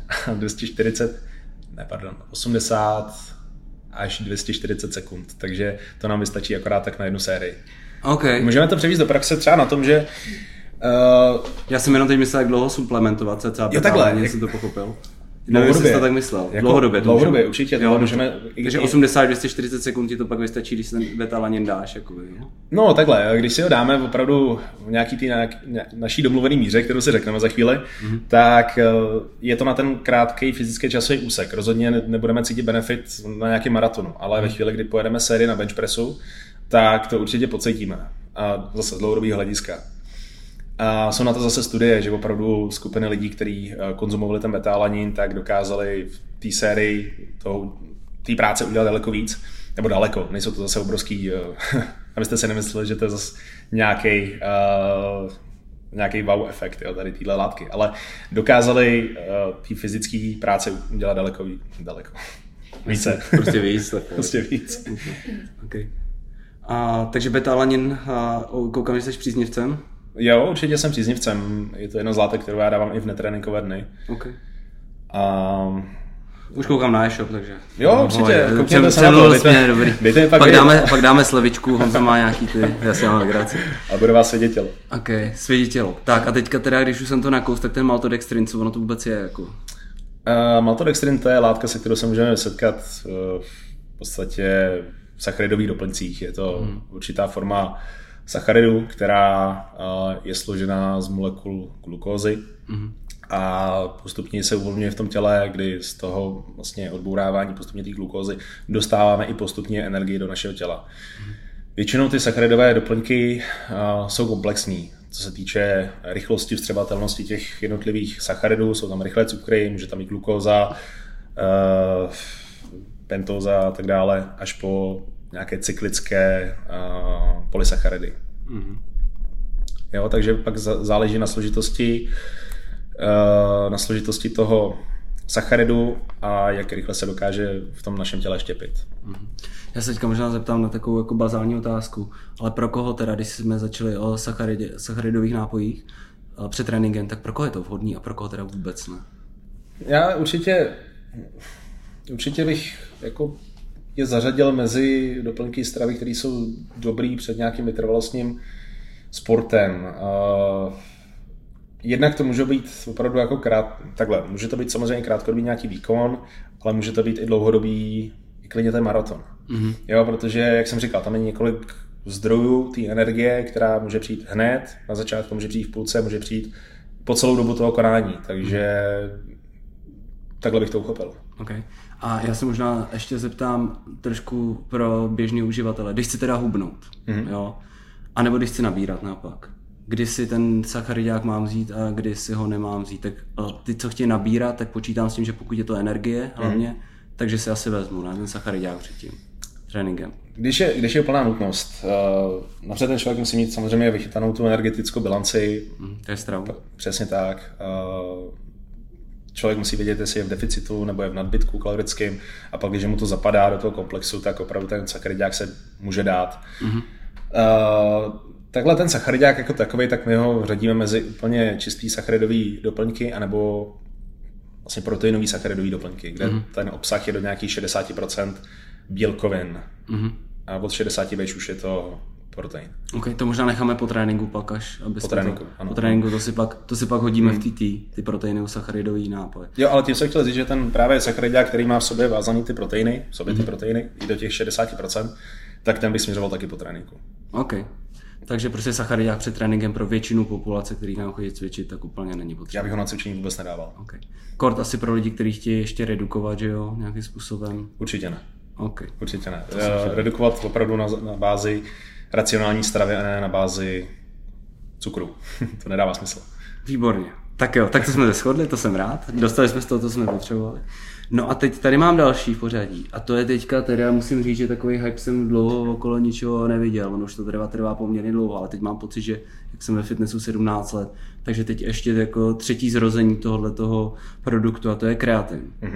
80 až 240 sekund, takže to nám vystačí akorát tak na jednu sérii. Okay. Můžeme to převízt do praxe třeba na tom, že... Já jsem jenom teď myslel, jak dlouho suplementovat, co třeba betalanin, jsem to pochopil. Nevím, jestli jsi to tak myslel. Jako dlouhodobě, určitě. Jo, můžeme, takže 80-240 sekund ti to pak vystačí, když ten betalanin dáš. Jakoby, jo? No takhle, když si ho dáme opravdu v nějaký naší domluvený míře, kterou si řekneme za chvíli, tak je to na ten krátký fyzický časový úsek. Rozhodně nebudeme cítit benefit na nějakém maratonu, ale ve chvíli, kdy pojedeme sérii na bench pressu, tak to určitě pocítíme. A zase z dlouhodobého hlediska. A jsou na to zase studie, že opravdu skupiny lidí, kteří konzumovali ten beta-alanin, tak dokázali v té sérii té práce udělat daleko víc. Nebo daleko, nejsou to zase obrovský, abyste si nemysleli, že to je zase nějaký wow efekt, jo, tady téhle látky, ale dokázali té fyzické práce udělat daleko. Více. Prostě víc. Prostě víc. Okay. Takže beta-alanin, koukám, že jsi příznivcem? Jo, určitě jsem příznivcem. Je to jedno z látek, kterou já dávám i v netréninkové dny. Okay. Už koukám na e-shop, takže... Jo, určitě. Pak dáme slevičku, Honza má nějaký já si mám legraci. A bude vás svědětělo. Ok, svědětělo. Tak a teďka teda, když už jsem to nakous, tak ten maltodextrin, co ono to vůbec je jako? Maltodextrin to je látka, se kterou se můžeme setkat v podstatě v sacharidových doplňcích. Je to určitá forma sacharidu, která je složená z molekul glukózy. A postupně se uvolňuje v tom těle, kdy z toho vlastně odbourávání postupně té glukózy dostáváme i postupně energii do našeho těla. Většinou ty sacharidové doplňky jsou komplexní. Co se týče rychlosti vstřebatelnosti těch jednotlivých sacharidů, jsou tam rychlé cukry, může tam být glukóza, pentóza a tak dále, až po nějaké cyklické polysacharidy. Jo, takže pak záleží na složitosti toho sacharidu a jak rychle se dokáže v tom našem těle štěpit. Já se teďka možná zeptám na takovou jako bazální otázku, ale pro koho teda, když jsme začali o sacharidových nápojích před tréninkem, tak pro koho je to vhodný a pro koho teda vůbec ne? Já určitě bych jako je zařadil mezi doplňky stravy, které jsou dobrý před nějakým vytrvalostním sportem. Jednak to může být opravdu jako takhle, může to být samozřejmě krátkodobý nějaký výkon, ale může to být i dlouhodobý, i klidně ten maraton. Jo, protože, jak jsem říkal, tam je několik zdrojů té energie, která může přijít hned, na začátku může přijít v půlce, může přijít po celou dobu toho konání, takže takhle bych to uchopil. Okay. A já se možná ještě zeptám trošku pro běžný uživatele, když chci teda hubnout, jo, anebo když chci nabírat naopak. Kdy si ten sacharidák mám vzít a kdy si ho nemám vzít. Tak ty, co chtějí nabírat, tak počítám s tím, že pokud je to energie hlavně, takže si asi vezmu ten sacharidák před tím tréninkem. Když je plná nutnost, napřed ten člověk musí mít samozřejmě vychytanou tu energetickou bilanci. To je stravu. Přesně tak. Člověk musí vědět, jestli je v deficitu nebo je v nadbytku kalorickým a pak, když mu to zapadá do toho komplexu, tak opravdu ten sacharidák se může dát. Takhle ten sacharidák jako takovej, tak my ho řadíme mezi úplně čistý sacharidový doplňky anebo vlastně proteinový sacharidový doplňky, kde ten obsah je do nějakých 60% bílkovin a od 60 vejš už je to protein. Ok, to možná necháme po tréninku pak až, aby po tréninku, ano. Po tréninku to si pak hodíme v TT, ty proteiny sacharidový nápoje. Jo, ale tím jsem chtěl říct, že ten právě sacharidák, který má v sobě vázaný ty proteiny, ty proteiny i do těch 60%, tak ten bych směřoval taky po tréninku. Ok. Takže prostě sacharidák před tréninkem pro většinu populace, který nám chodí cvičit, tak úplně není potřeba. Já bych ho na cvičení vůbec nedával. Okay. Kort asi pro lidi, kteří chtějí ještě redukovat, že jo, nějakým způsobem? Určitě ne. Okay. Určitě ne. Redukovat opravdu na bázi racionální stravy a ne na bázi cukru. To nedává smysl. Výborně. Tak jo, tak to jsme se shodli, to jsem rád. Dostali jsme z toho, co jsme potřebovali. No a teď tady mám další v pořadí. A to je teďka, teda musím říct, že takový hype jsem dlouho okolo ničeho neviděl. Ono už to trvá poměrně dlouho, ale teď mám pocit, že jak jsem ve fitnessu 17 let, takže teď ještě jako třetí zrození tohoto produktu a to je kreatin.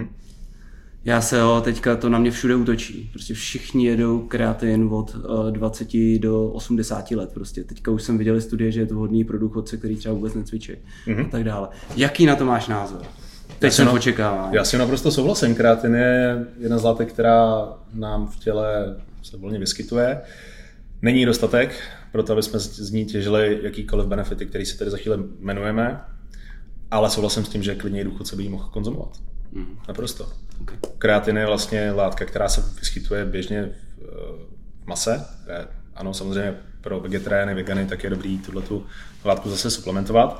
Já se teďka to na mě všude útočí. Prostě všichni jedou kreatin od 20 do 80 let prostě. Teďka už jsem viděl studie, že je to vhodný pro důchodce, který třeba vůbec necvičí a tak dále. Jaký na to máš názor? Teď jsem očekávám. Já si naprosto souhlasím. Kreatin je jedna z látek, která nám v těle se volně vyskytuje. Není dostatek, proto aby jsme z ní těžili jakýkoliv benefity, který si tady za chvíli jmenujeme, ale souhlasím s tím, že klidně i důchodce by ji mohl konzumovat. Naprosto. Okay. Kreatin je vlastně látka, která se vyskytuje běžně v mase. Ano, samozřejmě pro vegetariány, vegany, tak je dobrý tuhletu látku zase suplementovat.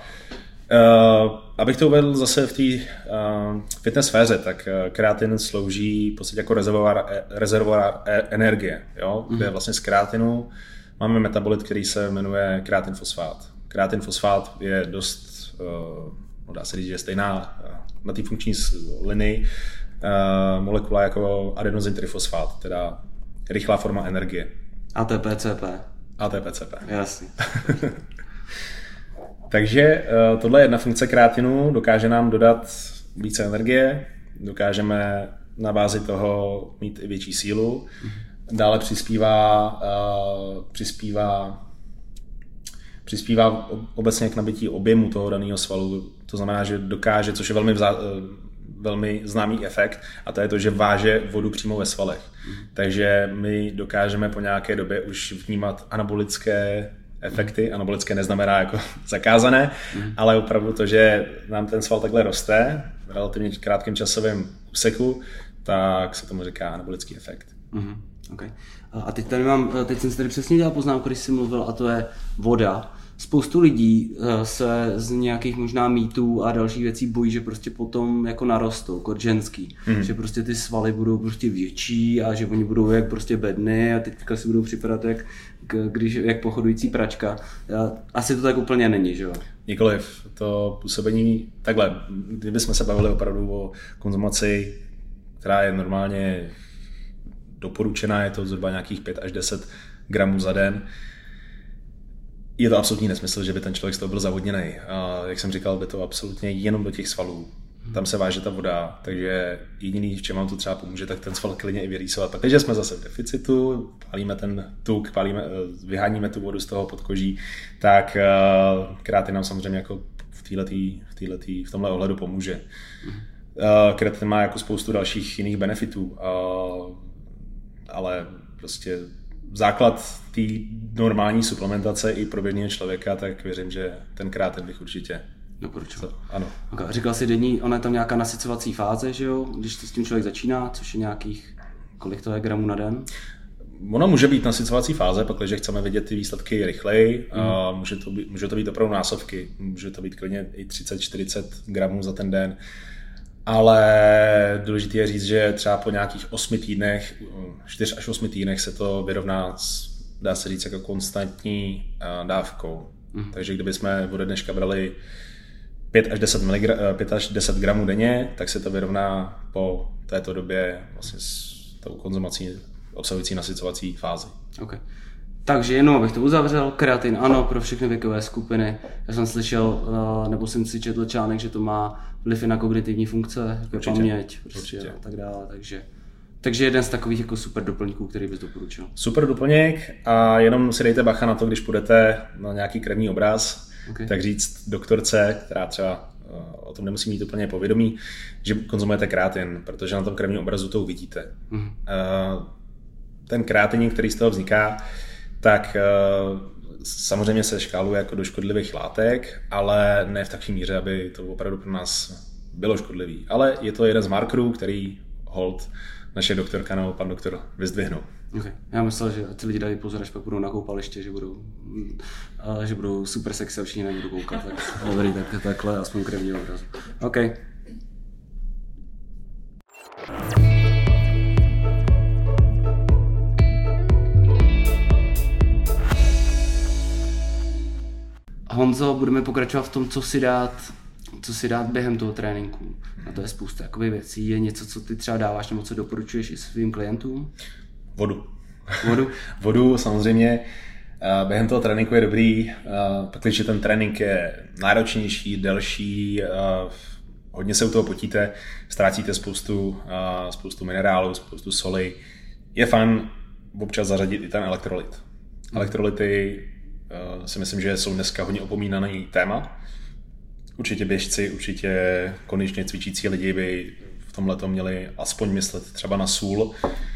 Abych to uvedl zase v té fitness sféře, tak kreatin slouží v podstatě jako rezervoár energie, jo? Kde vlastně z kreatinu máme metabolit, který se jmenuje kreatinfosfát. kreatin fosfát je dost, dá se říct, že je stejná na té funkční linii molekula jako adenosin trifosfát, teda rychlá forma energie. ATP-CP. ATP-CP. Jasně. Takže tohle je jedna funkce kreatinu, dokáže nám dodat více energie, dokážeme na bázi toho mít i větší sílu. Dále přispívá obecně k nabití objemu toho daného svalu. To znamená, že dokáže, což je velmi známý efekt, a to je to, že váže vodu přímo ve svalech. Takže my dokážeme po nějaké době už vnímat anabolické efekty. Anabolické neznamená jako zakázané, ale opravdu to, že nám ten sval takhle roste v relativně krátkém časovém úseku, tak se tomu říká anabolický efekt. Okay. A teď jsem si tady přesně dělal poznámku, když jsi mluvil, a to je voda. Spoustu lidí se z nějakých možná mýtů a dalších věcí bojí, že prostě potom jako narostou, jako ženský. Že prostě ty svaly budou prostě větší a že oni budou jak prostě bedny a teďka si budou připadat jak pochodující pračka. Asi to tak úplně není, že jo? Nikoliv. To působení takhle, kdybychom se bavili opravdu o konzumaci, která je normálně doporučená, je to zhruba nějakých 5 až 10 gramů za den. Je to absolutní nesmysl, že by ten člověk z toho byl zavodněný. Jak jsem říkal, by to absolutně jenom do těch svalů. Tam se váže ta voda, takže jediný, v čem vám to třeba pomůže, tak ten sval klidně i vyrýsovat. Pak, když jsme zase v deficitu, pálíme ten tuk, vyháníme tu vodu z toho podkoží, tak kreatin nám samozřejmě jako v tomhle ohledu pomůže. Kreatin má jako spoustu dalších jiných benefitů, ale prostě základ té normální suplementace i pro běžného člověka, tak věřím, že ten kreatin bych určitě doporučil. Ano. Okay. Říkal jsi denní, ona je tam nějaká nasycovací fáze, že jo? Když to s tím člověk začíná, což je nějakých, kolik to je gramů na den? Ona může být nasycovací fáze, protože chceme vidět ty výsledky rychleji. Může to být opravdu násobky, může to být klidně i 30-40 gramů za ten den. Ale důležité je říct, že třeba po nějakých 8 týdnech, 4 až 8 týdnech se to vyrovná, dá se říct, jako konstantní dávkou. Takže kdybychom ode dneška brali 5 až 10 gramů denně, tak se to vyrovná po této době vlastně s tou konzumací obsahující nasycovací fázi. Okay. Takže jenom abych to uzavřel, kreatin ano pro všechny věkové skupiny. Já jsem slyšel, nebo jsem si četl článek, že to má vliv na kognitivní funkce, jako paměť prostě a tak dále. Takže jeden z takových jako super doplňků, který bys doporučil. Super doplněk a jenom si dejte bacha na to, když půjdete na nějaký krevní obraz, tak říct doktorce, která třeba o tom nemusí mít úplně povědomí, že konzumujete kreatin, protože na tom krevním obrazu to uvidíte. Ten kreatin, který z toho vzniká, tak samozřejmě se škáluje jako do škodlivých látek, ale ne v takové míře, aby to opravdu pro nás bylo škodlivý. Ale je to jeden z markerů, který hold naše doktorka nebo pan doktor vyzdvihnou. Okay. Já myslel, že ty lidi dají pozor, až pak budou na koupaliště, že budou super sexy a všichni nebudou koukat. Tak dobrý, takhle aspoň krevní obrazu. OK. Honzo, budeme pokračovat v tom, co si dát během toho tréninku. A to je spousta jakoby věcí. Je něco, co ty třeba dáváš nebo co doporučuješ i svým klientům? Vodu samozřejmě. Během toho tréninku je dobrý, protože ten trénink je náročnější, delší, hodně se u toho potíte, ztrácíte spoustu minerálů, spoustu soli. Je fajn občas zařadit i ten elektrolyt. Elektrolyty si myslím, že jsou dneska hodně opomínaný téma. Určitě běžci, určitě konečně cvičící lidi by v tomhletom měli aspoň myslet třeba na sůl.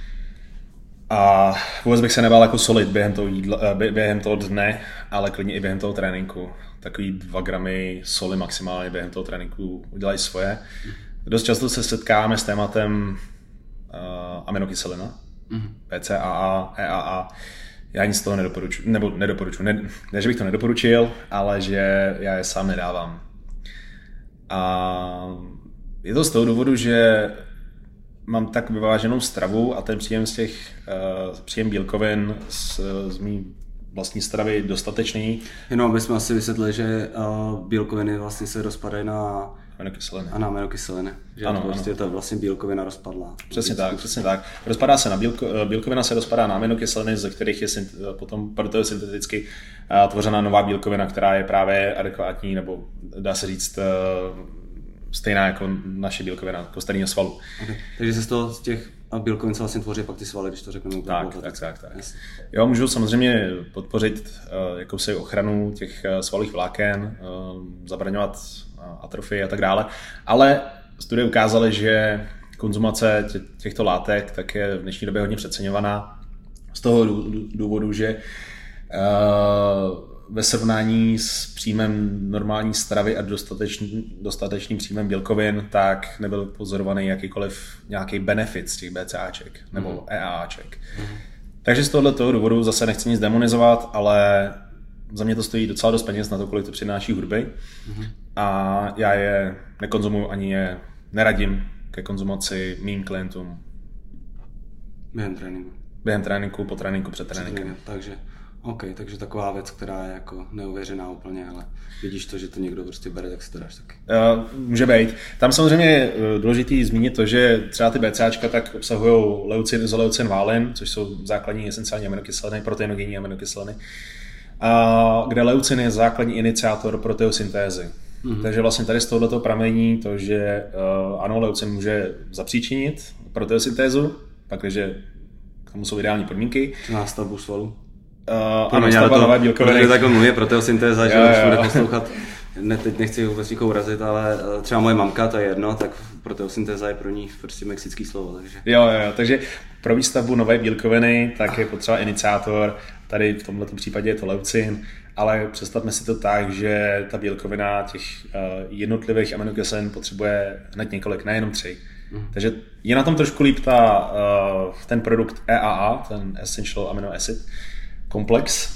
A vůbec bych se nebál jako solit během toho dne, ale klidně i během toho tréninku. Takový 2 gramy soli maximálně během toho tréninku udělají svoje. Dost často se setkáme s tématem aminokyselina, PCAA, EAA. Já nic z toho nedoporučuji. Ne, že bych to nedoporučil, ale že já je sám nedávám. A je to z toho důvodu, že mám tak vyváženou stravu a ten příjem příjem bílkovin z mý vlastní stravy dostatečný. Jenom abychom asi vysvětlili, že bílkoviny vlastně se rozpadají na aminokyseliny. Že ano, prostě to je vlastně bílkovina rozpadlá. Přesně tak. Rozpadá se na bílkovina se rozpadá na aminokyseliny, ze kterých je potom proteosynteticky tvořena nová bílkovina, která je právě adekvátní, nebo dá se říct stejná jako naše bílkovina kosterního svalu. Okay. Takže se z těch bílkovin se vlastně tvoří pak ty svaly, když to řekneme. Tak. Jo, můžu samozřejmě podpořit jakousi ochranu těch svalových vláken, zabraňovat atrofii a tak dále, ale studie ukázaly, že konzumace těchto látek tak je v dnešní době hodně přeceňovaná z toho důvodu, že ve srovnání s příjmem normální stravy a dostatečným příjmem bílkovin, tak nebyl pozorovaný jakýkoliv nějaký benefit z těch BCAček nebo EAAček. Takže z tohoto důvodu zase nechci nic demonizovat, ale za mě to stojí docela dost peněz na to, kolik to přináší hudby. A já je nekonzumuju ani je neradím ke konzumaci mým klientům. Během tréninku, po tréninku, před tréninkem. Takže taková věc, která je jako neuvěřená úplně, ale vidíš to, že to někdo prostě bere, tak si to dáš taky. Může být. Tam samozřejmě je důležitý zmínit to, že třeba ty BCAčka tak obsahují leucin, izoleucin, valin, což jsou základní esenciální aminokyseliny, proteinogenní aminokyseliny, kde leucin je základní iniciátor proteosyntézy. Takže vlastně tady z tohoto pramení to, že ano, leucin může zapříčinit proteosyntézu, pak, když k tomu jsou ideální podmínky. Nástavbu svalů. Ano, nové bílkoviny. Protože takhle mluví proteosyntéza, že už bude poslouchat. Teď nechci vůbec nikoho urazit, ale třeba moje mamka, to je jedno, tak proteosyntéza je pro ní prostě mexický slovo. Takže. Jo, takže pro výstavbu nové bílkoviny tak je potřeba iniciátor, tady v tomto případě je to leucin, ale představme si to tak, že ta bílkovina těch jednotlivých aminokyselin potřebuje hned několik, nejenom 3. Takže je na tom trošku líp ten produkt EAA, ten Essential Amino Acid Komplex,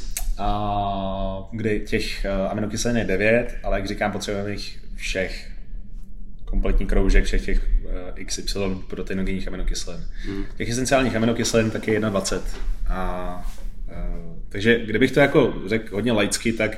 kdy těch aminokyselin je 9, ale jak říkám, potřebujeme jich všech. Kompletní kroužek všech těch XY proteinogenních aminokyselin. Těch esenciálních aminokyselin taky je 21. Takže kdybych to jako řekl hodně laicky, tak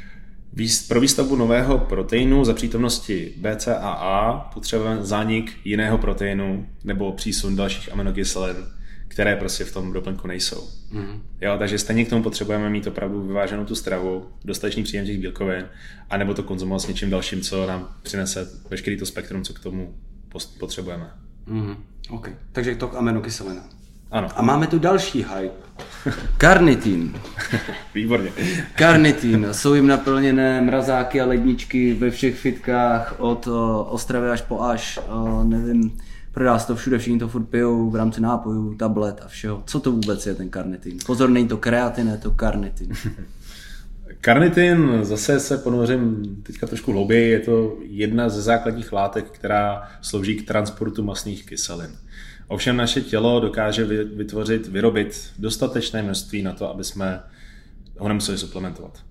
pro výstavbu nového proteinu za přítomnosti BCAA potřebujeme zánik jiného proteinu nebo přísun dalších aminokyselin, které prostě v tom doplňku nejsou. Jo, takže stejně k tomu potřebujeme mít opravdu vyváženou tu stravu, dostatečný příjem těch bílkovin, anebo to konzumovat s něčím dalším, co nám přinese veškerý to spektrum, co k tomu potřebujeme. OK, takže to k aminokyselina. Ano. A máme tu další hype. Karnitin. Výborně. Karnitin. Jsou jim naplněné mrazáky a ledničky ve všech fitkách od Ostravy až po Aš. Nevím, prodá se to všude, všichni to furt pijou v rámci nápojů, tablet a všeho. Co to vůbec je ten karnitin? Pozor, není to kreatin, je to karnitin. Karnitin, zase se ponořím teďka trošku hlouběji, je to jedna ze základních látek, která slouží k transportu mastných kyselin. Ovšem naše tělo dokáže vyrobit dostatečné množství na to, aby jsme ho nemuseli suplementovat.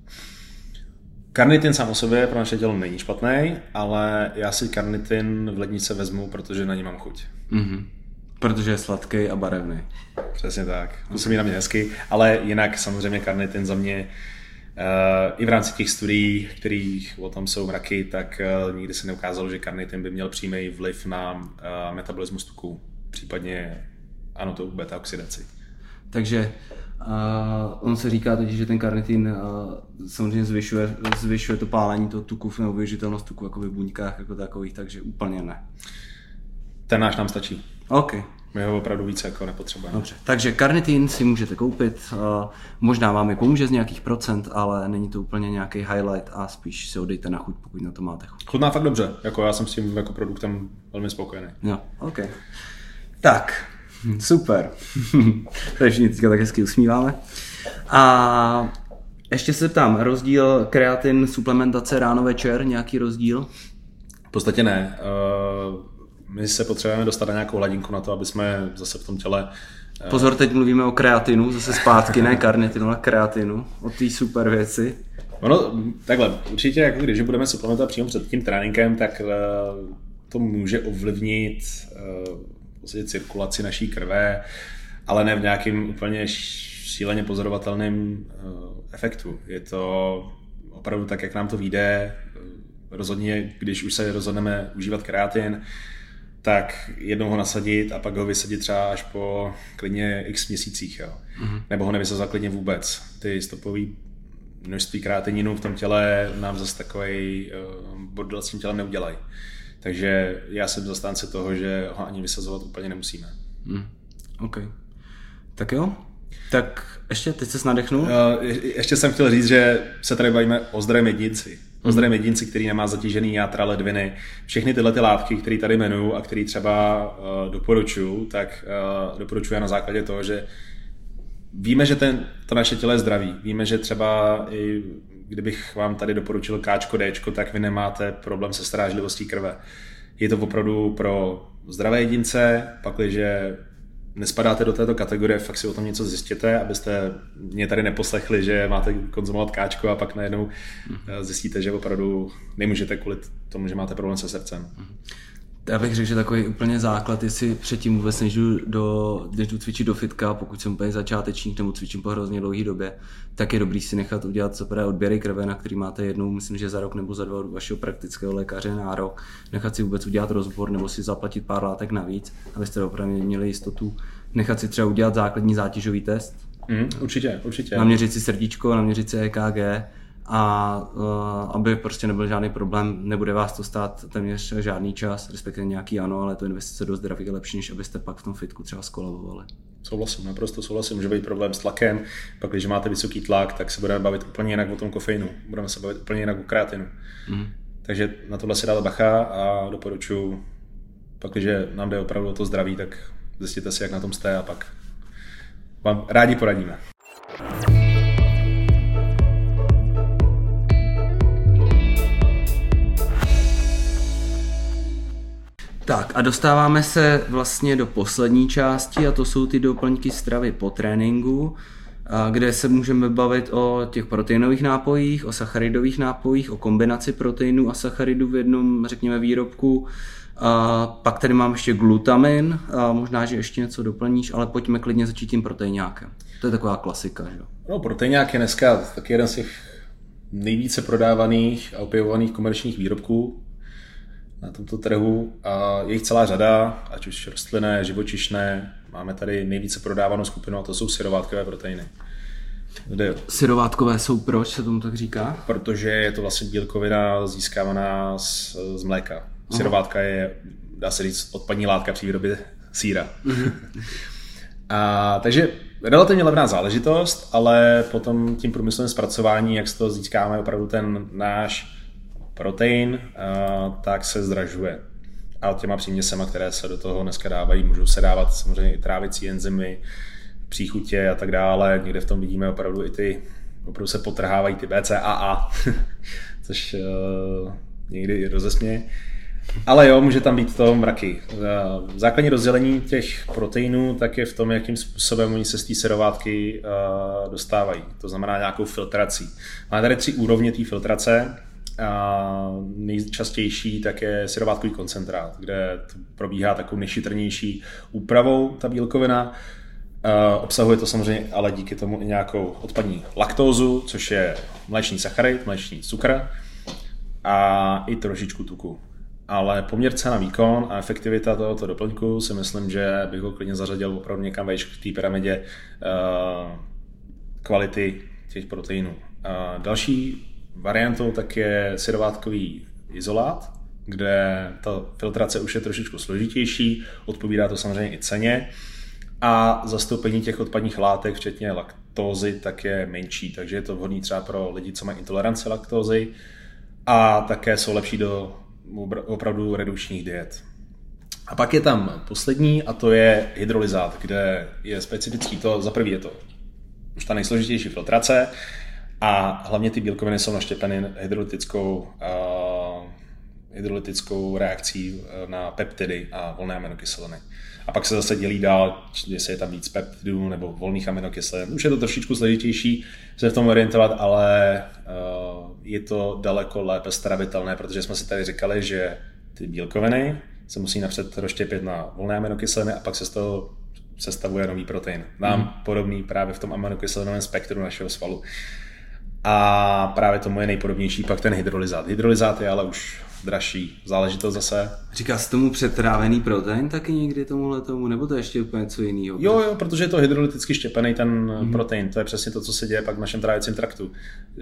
Karnitin sám o sobě pro naše tělo není špatný, ale já si karnitin v ledničce vezmu, protože na ní mám chuť. Protože je sladký a barevný. Přesně tak. Musí být na mě hezky, ale jinak samozřejmě karnitin za mě i v rámci těch studií, kterých o tom jsou mraky, tak nikdy se neukázalo, že karnitin by měl přímý vliv na metabolismus tuků, případně ano, tu beta-oxidaci. Takže on se říká totiž, že ten karnitin samozřejmě zvyšuje to pálení toho tuku nebo využitelnost tuku jako v buňkách jako takových, takže úplně ne. Ten náš nám stačí. OK. My ho opravdu více jako nepotřebujeme. Dobře, takže karnitin si můžete koupit, možná vám i pomůže z nějakých procent, ale není to úplně nějaký highlight a spíš si odejte na chuť, pokud na to máte chuť. Chutná fakt dobře, jako já jsem s tím jako produktem velmi spokojený. Jo, OK. Tak, super. Takže teďka tak hezky usmíváme. A ještě se ptám, rozdíl kreatin, suplementace ráno večer, nějaký rozdíl? V podstatě ne. My se potřebujeme dostat na nějakou hladinku na to, aby jsme zase v tom těle... Pozor, teď mluvíme o kreatinu, zase zpátky, ne karnitinu, ale kreatinu, o té super věci. Ono, takhle, určitě, jako když budeme suplementovat přímo před tím tréninkem, tak to může ovlivnit cirkulaci naší krve, ale ne v nějakým úplně šíleně pozorovatelném efektu. Je to opravdu tak, jak nám to vyjde. Rozhodně, když už se rozhodneme užívat kreatin, tak jednou ho nasadit a pak ho vysadit třeba až po klidně x měsících. Jo. Nebo ho nevysazat klidně vůbec. Ty stopový množství kreatininu v tom těle nám zase takovej bordel s tím tělem neudělají. Takže já jsem zastánce toho, že ho ani vysazovat úplně nemusíme. OK. Tak jo. Tak ještě, teď se nadechnul? Ještě jsem chtěl říct, že se tady bavíme o zdravém jedinci. O zdravém jedinci, který nemá zatížený játra, ledviny. Všechny tyhle ty látky, které tady jmenuju a které třeba doporučuju, tak doporučuji na základě toho, že víme, že to naše tělo je zdravý. Víme, že třeba i kdybych vám tady doporučil Kčko, Dčko, tak vy nemáte problém se strážlivostí krve. Je to opravdu pro zdravé jedince, pakliže nespadáte do této kategorie, fakt si o tom něco zjistěte, abyste mě tady neposlechli, že máte konzumovat Kčko a pak najednou zjistíte, že opravdu nemůžete kvůli tomu, že máte problém se srdcem. Já bych řekl, že takový úplně základ, jestli předtím vůbec než jdu cvičit do fitka, pokud jsem úplně začátečník nebo cvičím po hrozně dlouhé době, tak je dobrý si nechat udělat zaprvé odběry krve, na který máte jednou, myslím, že za rok nebo za 2 od vašeho praktického lékaře na rok, nechat si vůbec udělat rozbor nebo si zaplatit pár látek navíc, abyste opravdu měli jistotu, nechat si třeba udělat základní zátěžový test. Určitě. Naměřit si srdíčko, naměřit si EKG, a aby prostě nebyl žádný problém, nebude vás to stát téměř žádný čas, respektive nějaký ano, ale to investice do zdraví je lepší, než abyste pak v tom fitku třeba skolabovali. Souhlasím, naprosto souhlasím, může být problém s tlakem, pak když máte vysoký tlak, tak se budeme bavit úplně jinak o tom kofeinu, budeme se bavit úplně jinak o kreatinu. Takže na tohle si dát bacha a doporučuji, pak když nám jde opravdu o to zdraví, tak zjistěte si, jak na tom jste a pak vám rádi poradíme. Tak a dostáváme se vlastně do poslední části a to jsou ty doplňky stravy po tréninku, kde se můžeme bavit o těch proteinových nápojích, o sacharidových nápojích, o kombinaci proteinů a sacharidů v jednom, řekněme, výrobku. A pak tady mám ještě glutamin, a možná, že ještě něco doplníš, ale pojďme klidně začít tím proteinákem. To je taková klasika, že jo? No, proteinák je dneska taky jeden z těch nejvíce prodávaných a opěvovaných komerčních výrobků na tomto trhu a je jich celá řada, ať už rostlinné, živočišné. Máme tady nejvíce prodávanou skupinu a to jsou syrovátkové proteiny. Syrovátkové jsou proč se tomu tak říká? Protože je to vlastně bílkovina získávaná z mléka. Syrovátka je, dá se říct, odpadní látka při výrobě sýra. Takže relativně levná záležitost, ale potom tím průmyslovým zpracování, jak z toho získáme opravdu ten náš protein, tak se zdražuje. A těma příměsema, které se do toho dneska dávají, můžou se dávat samozřejmě i trávicí enzymy, příchutě a tak dále. Někde v tom vidíme opravdu opravdu se potrhávají ty BCAA, což někdy rozesměje. Ale jo, může tam být to mraky. Základní rozdělení těch proteinů tak je v tom, jakým způsobem oni se z té syrovátky dostávají. To znamená nějakou filtrací. Máme tady 3 úrovně té filtrace. Nejčastější tak je syrovátkový koncentrát, kde to probíhá takovou nejšitrnější úpravou ta bílkovina. Obsahuje to samozřejmě ale díky tomu i nějakou odpadní laktózu, což je mléčný sacharid, mléčný cukr a i trošičku tuku. Ale poměr cena výkon a efektivita tohoto doplňku si myslím, že bych ho klidně zařadil opravdu někam vejš v té pyramidě kvality těch proteinů. Další variantou tak je syrovátkový izolát, kde ta filtrace už je trošičku složitější, odpovídá to samozřejmě i ceně a zastoupení těch odpadních látek, včetně laktózy, tak je menší, takže je to vhodný třeba pro lidi, co mají intoleranci laktózy a také jsou lepší do opravdu redukčních diet. A pak je tam poslední a to je hydrolyzát, kde je specifický to, za prvý je to už ta nejsložitější filtrace a hlavně ty bílkoviny jsou naštěpeny hydrolytickou reakcí na peptidy a volné aminokyseliny. A pak se zase dělí dál, jestli je tam víc peptidů nebo volných aminokyselin. Už je to trošičku složitější se v tom orientovat, ale je to daleko lépe stravitelné, protože jsme si tady říkali, že ty bílkoviny se musí napřed rozštěpit na volné aminokyseliny a pak se z toho sestavuje nový protein. Mám podobný právě v tom aminokyselinovém spektru našeho svalu. A právě to moje nejpodobnější pak ten hydrolyzát. Hydrolyzát je ale už dražší záležitost zase. Říká se tomu přetrávený protein taky někdy tomu, nebo to je ještě úplně něco jiného? Jo, protože je to hydrolyticky štěpený ten protein. To je přesně to, co se děje pak v našem trávicím traktu.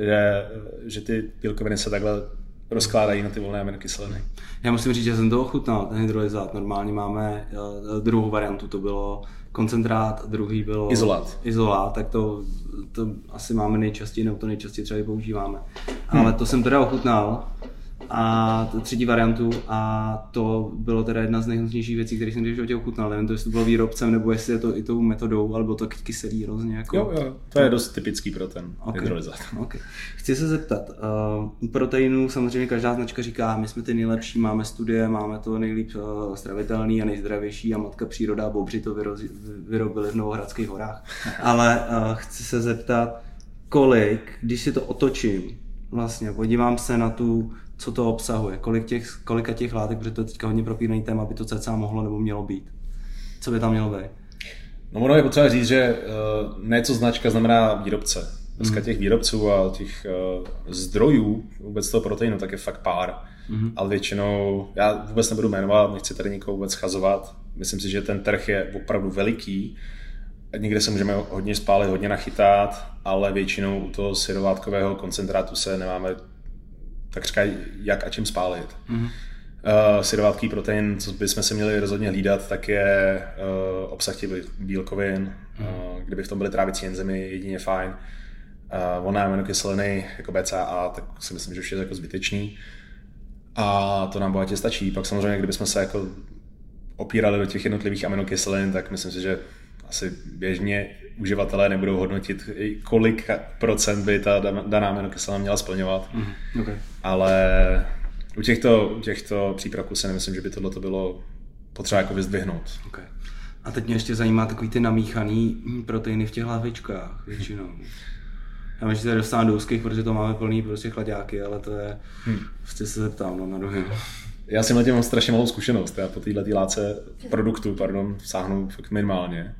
Že ty bílkoviny se takhle rozkládají na ty volné aminokyseliny. Já musím říct, že jsem to ochutnal, ten hydrolyzát. Normálně máme druhou variantu, to bylo koncentrát, druhý bylo izolát, tak to asi máme nejčastěji, nebo to nejčastěji třeba i používáme. Ale to jsem teda ochutnal a třetí variantu a to bylo teda jedna z nejhnusnějších věcí, které jsem v životě ochutnal. Nevím, jestli to bylo výrobcem, nebo jestli je to i tou metodou, ale bylo to kyselý hrozně. Jako... Jo, to je dost typický pro ten hydrolyzát. Okay. Chci se zeptat, proteinů samozřejmě každá značka říká, my jsme ty nejlepší, máme studie, máme to nejlíp stravitelný a nejzdravější a matka příroda a bobři to vyrobili v Novohradských horách. Ale chci se zeptat, kolik, když si to otočím, vlastně podívám se na tu, co to obsahuje, kolika těch látek, protože to je teďka hodně propíraný téma, by to cca mohlo nebo mělo být. Co by tam mělo být? No ono je potřeba říct, že ne co značka znamená výrobce. Dneska těch výrobců a těch zdrojů vůbec toho proteinu tak je fakt pár. Ale většinou, já vůbec nebudu jmenovat, nechci tady nikoho vůbec schazovat. Myslím si, že ten trh je opravdu veliký. Někde se můžeme hodně spálit, hodně nachytat, ale většinou u toho syrovátkového koncentrátu se nemáme tak říkají, jak a čím spálit. Syrovátkový protein, co bychom se měli rozhodně hlídat, tak je obsah těch bílkovin, kdyby v tom byly trávicí enzymy, jedině fajn. Volné aminokyseliny jako BCAA, tak si myslím, že už je jako zbytečný. A to nám bohatě stačí. Pak samozřejmě, kdybychom se jako opírali do těch jednotlivých aminokyselin, tak myslím si, že asi běžně uživatelé nebudou hodnotit, kolik procent by ta daná aminokyselina měla splňovat. Okay. Ale u těchto přípravků si nemyslím, že by tohle bylo potřeba jako vyzdvihnout. Okay. A teď mě ještě zajímá takový ty namíchaný proteiny v těch lahvičkách většinou. Já vím, že se dostávám do úzkých, protože to máme plný prostě chladáky, ale to je, prostě se zeptám na druhé. Já si tím mám strašně malou zkušenost. Já po této látce produktu, sáhnu fakt minimálně.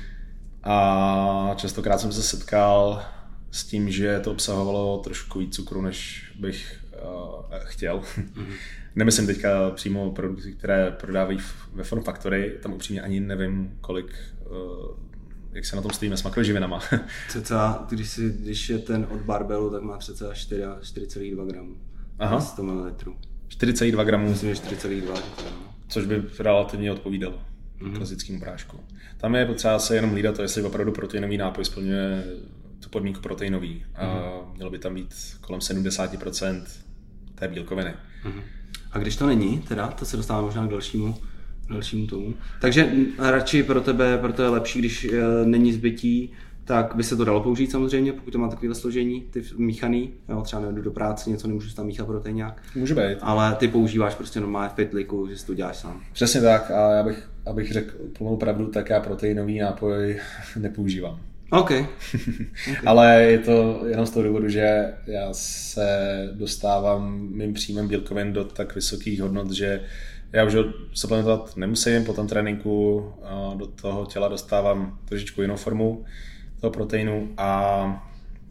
A častokrát jsem se setkal s tím, že to obsahovalo trošku víc cukru, než bych chtěl. Nemyslím teďka přímo produkty, které prodávají ve Form Factory, tam upřímně ani nevím, kolik, jak se na tom stojíme s makroživinama. Když je ten od Barbelu, tak má třeba 4,2 gramů. Aha. 100 ml. 4,2 gramů. Myslím, že 4,2. Což by relativně odpovídalo klasickému prášku. Tam je potřeba se jenom hlídat to, jestli opravdu proteinový nápoj splňuje tu podmínku proteinový. A mělo by tam být kolem 70% té bílkoviny. A když to není, teda, to se dostává možná k dalšímu tomu. Takže radši pro tebe je lepší, když není zbytí, tak by se to dalo použít samozřejmě, pokud to má takové složení, ty míchaný, jo, třeba nejdu do práce, něco nemůžu tam míchat proteinák. Může být. Ale ty používáš prostě normálně v pytliku, že si to děláš sám. Přesně tak a abych řekl plnou pravdu, tak já proteinový nápoj nepoužívám. Okay. Ale je to jenom z toho důvodu, že já se dostávám mým příjmem bílkovin do tak vysokých hodnot, že já už ho suplementovat nemusím, po tom tréninku do toho těla dostávám trošičku jinou formu toho proteinu a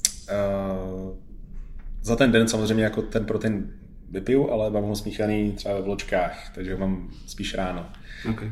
za ten den samozřejmě jako ten protein vypiju, ale mám ho smíchaný třeba ve vločkách, takže ho mám spíš ráno. Okay.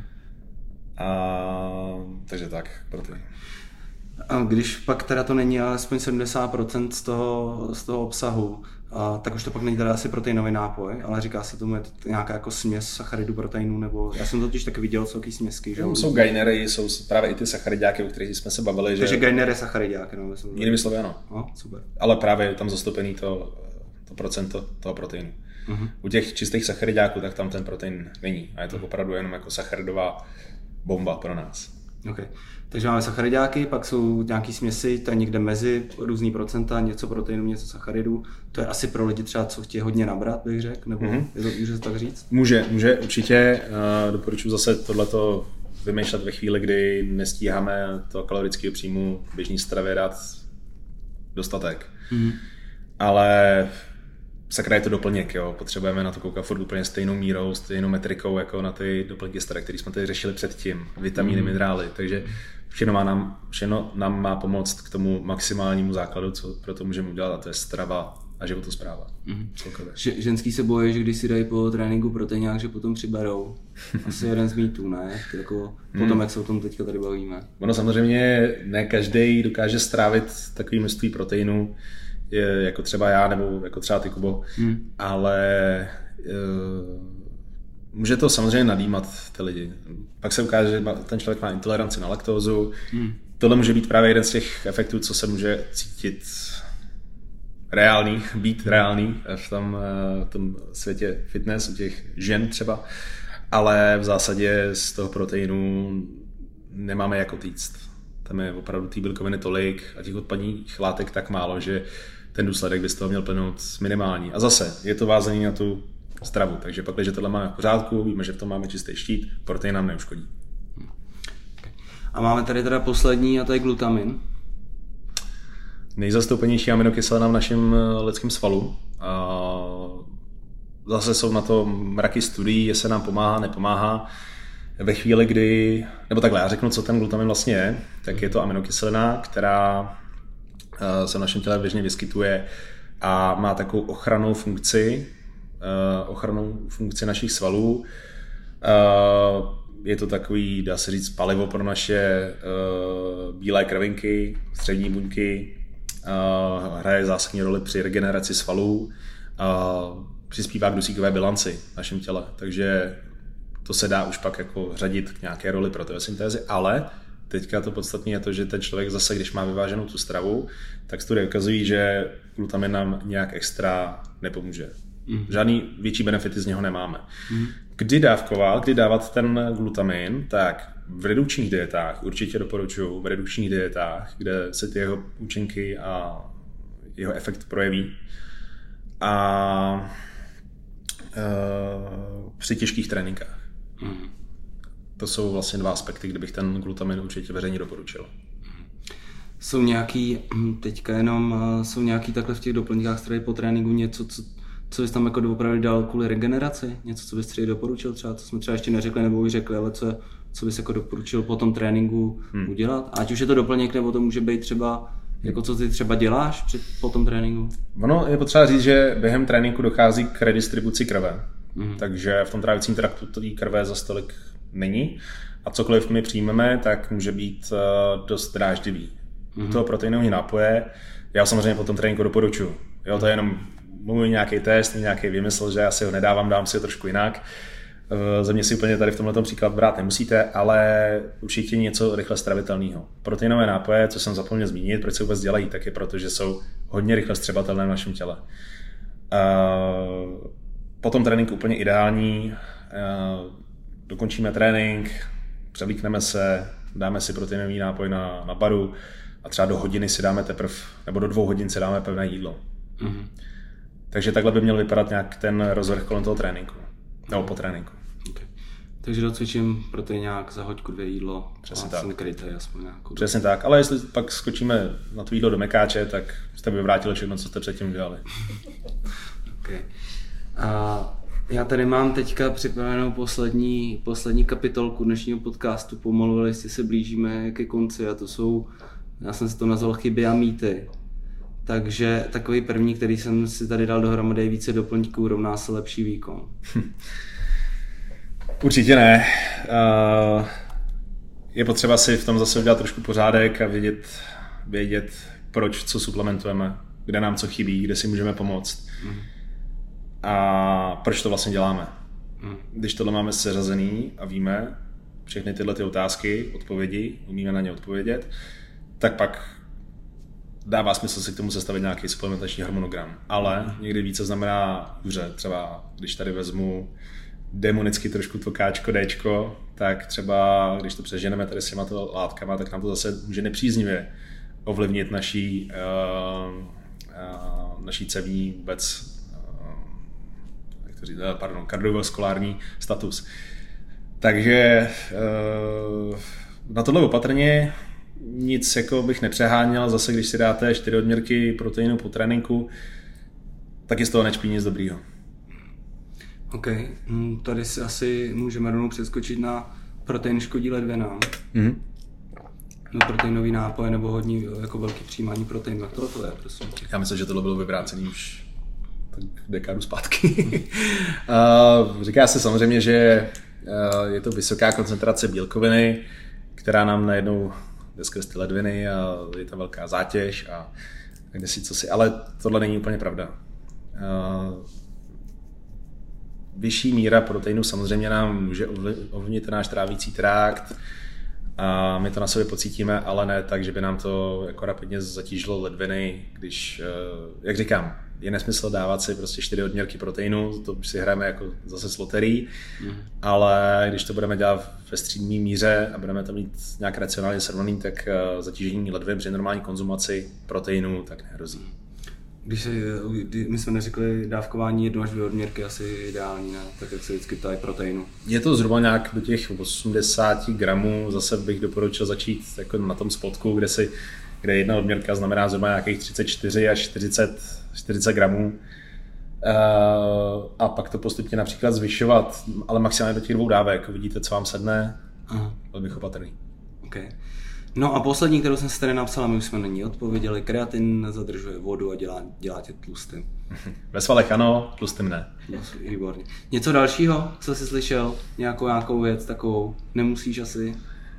Takže tak, protein. A když pak teda to není alespoň 70% z toho obsahu, tak už to pak není teda asi proteinový nápoj, ale říká se tomu, je to nějaká jako směs sacharidů, proteinů, nebo já jsem totiž taky viděl celý směsky, že? Jsou gainery, jsou právě i ty sacharidáky, o kterých jsme se bavili. Takže gainer je sacharidák, no? Jinými slovy ano. Super. Ale právě je tam zastoupený to procento toho proteinu. U těch čistých sacharidáků, tak tam ten protein není a je to opravdu jenom jako sacharidová bomba pro nás. Okay. Takže máme sacharidáky, pak jsou nějaký směsi, to je někde mezi různý procenta, něco proteinu, něco sacharidů. To je asi pro lidi třeba, co chtějí hodně nabrat, bych řekl, nebo může se tak říct? Může určitě. Doporučuji zase tohleto vymýšlet ve chvíli, kdy nestíháme to kalorického příjmu běžný stravě dát dostatek. Ale sakra je to doplněk, jo. Potřebujeme na to koukat furt úplně stejnou mírou, stejnou metrikou, jako na ty doplňky staré, které jsme tady řešili předtím, vitamíny, minerály, takže všechno nám má pomoct k tomu maximálnímu základu, co pro to můžeme udělat, a to je strava a životospráva. Ženský se bojí, že když si dají po tréninku proteinák, že potom přiberou. Asi jeden z mýtů, ne? Jako potom, jak se o tom teďka tady bavíme. Ono samozřejmě ne každý dokáže strávit takový množství proteinů, jako třeba já, nebo jako třeba ty, Kubo, ale může to samozřejmě nadýmat ty lidi. Pak se ukáže, že ten člověk má intoleranci na laktózu. Tohle může být právě jeden z těch efektů, co se může cítit být reálný v tom světě fitness, u těch žen třeba, ale v zásadě z toho proteinu nemáme jako týct. Tam je opravdu té bílkoviny tolik a těch odpadních látek tak málo, že ten důsledek by z toho měl plynout minimální. A zase je to vázaný na tu stravu, takže pak, když tohle máme v pořádku, víme, že v tom máme čistý štít, protein nám neuškodí. A máme tady teda poslední, a to je glutamin. Nejzastoupenější aminokyselina v našem lidském svalu. Zase jsou na to mraky studií, jestli nám pomáhá, nepomáhá. Ve chvíli, kdy, nebo takhle, já řeknu, co ten glutamin vlastně je, tak je to aminokyselina, která se v našem těle běžně vyskytuje a má takovou ochrannou funkci našich svalů. Je to takový, dá se říct, palivo pro naše bílé krvinky, střední buňky, hraje zásadní roli při regeneraci svalů, přispívá k dusíkové bilanci v našem těle, takže to se dá už pak jako řadit k nějaké roli proteosyntézy, ale teďka to podstatné je to, že ten člověk zase, když má vyváženou tu stravu, tak studie ukazují, že glutamin nám nějak extra nepomůže. Žádný větší benefity z něho nemáme. Kdy dávat ten glutamin, tak v redukčních dietách, určitě doporučuji v redukčních dietách, kde se ty jeho účinky a jeho efekt projeví. A při těžkých tréninkách. To jsou vlastně dva aspekty, kde bych ten glutamin určitě veřejně doporučil. Jsou nějaký takhle v těch doplňkách strany po tréninku něco, co bys tam jako doopravdy dal kvůli regeneraci? Něco, co bys třeba doporučil? Třeba to jsme třeba ještě neřekli nebo už řekli, ale co bys jako doporučil po tom tréninku udělat? Ať už je to doplněk, nebo to může být třeba, jako co ty třeba děláš po tom tréninku? Ono je potřeba říct, že během tréninku dochází k redistribuci krve. Takže v tom trávicím traktu té krve za tolik není. A cokoliv my přijmeme, tak může být dost dráždivý. U toho proteinového nápoje já samozřejmě po tom tréninku doporučuji. Jo, to je jenom můj nějaký test, nějaký vymysl, že já si ho nedávám, dám si ho trošku jinak. Za mě si úplně tady v tomhle příklad brát nemusíte, ale určitě něco rychle stravitelného. Proteinové nápoje, co jsem zapomněl zmínit, proč se vůbec dělají, tak je proto, že jsou hodně rychle střebatelné v našem těle. Po tom tréninku úplně ideální, dokončíme trénink, převlíkneme se, dáme si proteinový nápoj na baru a třeba do hodiny si dáme nebo do 2 hodin si dáme pevné jídlo. Takže takhle by měl vypadat nějak ten rozvrh kolem toho tréninku. Nebo po tréninku. Okay. Takže docvičím proteiňák za hoďku 2 jídlo. Přesně tak. Jsem krytý aspoň nějakou. Přesně tak, ale jestli pak skočíme na to jídlo do mekáče, tak jste vyvrátili všechno, co jste předtím udělali. Okay. A já tady mám teďka připravenou poslední kapitolku dnešního podcastu. Pomalu jestli se blížíme ke konci a to jsou, já jsem si to nazval chyby a mýty. Takže takový první, který jsem si tady dal dohromady, více doplňků rovná se lepší výkon. Určitě ne. Je potřeba si v tom zase udělat trošku pořádek a vědět proč, co suplementujeme, kde nám co chybí, kde si můžeme pomoct. A proč to vlastně děláme. Když tohle máme seřazený a víme všechny tyhle ty otázky, odpovědi, umíme na ně odpovědět, tak pak dává smysl si k tomu sestavit nějaký suplementační harmonogram. Ale někdy více znamená hůře. Třeba když tady vezmu demonicky trošku to Kčko, Dčko, tak třeba když to přeženeme tady s těma látkama, tak nám to zase může nepříznivě ovlivnit naší cévní vůbec kardiovaskulární status. Takže na tohle opatrně nic jako bych nepřeháněl. Zase když si dáte 4 odměrky proteinu po tréninku, taky z toho nečpí nic dobrýho. OK, tady si asi můžeme rovnou přeskočit na protein škodí ledvinám. No, proteinový nápoj nebo hodně jako velký přijímání proteinu. Jak to je, prosím tě? Já myslím, že tohle bylo vyvrácený už tak dekádu zpátky. Říká se samozřejmě, že je to vysoká koncentrace bílkoviny, která nám najednou jde skrz ty ledviny a je tam velká zátěž a kde si co si, ale tohle není úplně pravda. Vyšší míra proteinu samozřejmě nám může ovlivnit náš trávící trakt a my to na sobě pocítíme, ale ne tak, že by nám to jako rapidně zatížilo ledviny, když, jak říkám, je nesmysl dávat si prostě 4 odměrky proteinu, to si hrajeme jako zase s loterií, ale když to budeme dělat ve střídmé míře a budeme to mít nějak racionálně srovnaný, tak zatížení ledvin při normální konzumaci proteinu tak nehrozí. My jsme neřekli dávkování 1 až 2 odměrky asi ideální, ne? Tak jak se vždycky ptají proteinu. Je to zhruba nějak do těch 80 gramů, zase bych doporučil začít jako na tom spodku, kde 1 odměrka znamená zhruba nějakých 34 až 40 gramů. A pak to postupně například zvyšovat, ale maximálně do těch 2 dávek. Vidíte, co vám sedne, byl bych opatrný. Okay. No a poslední, kterou jsem si tady napsal, my už jsme na ní odpověděli, kreatin zadržuje vodu a dělá tě tlustým. Ve svalech ano, tlustým ne. No, výborně. Něco dalšího, co jsi slyšel? Nějakou věc takovou? Nemusíš asi?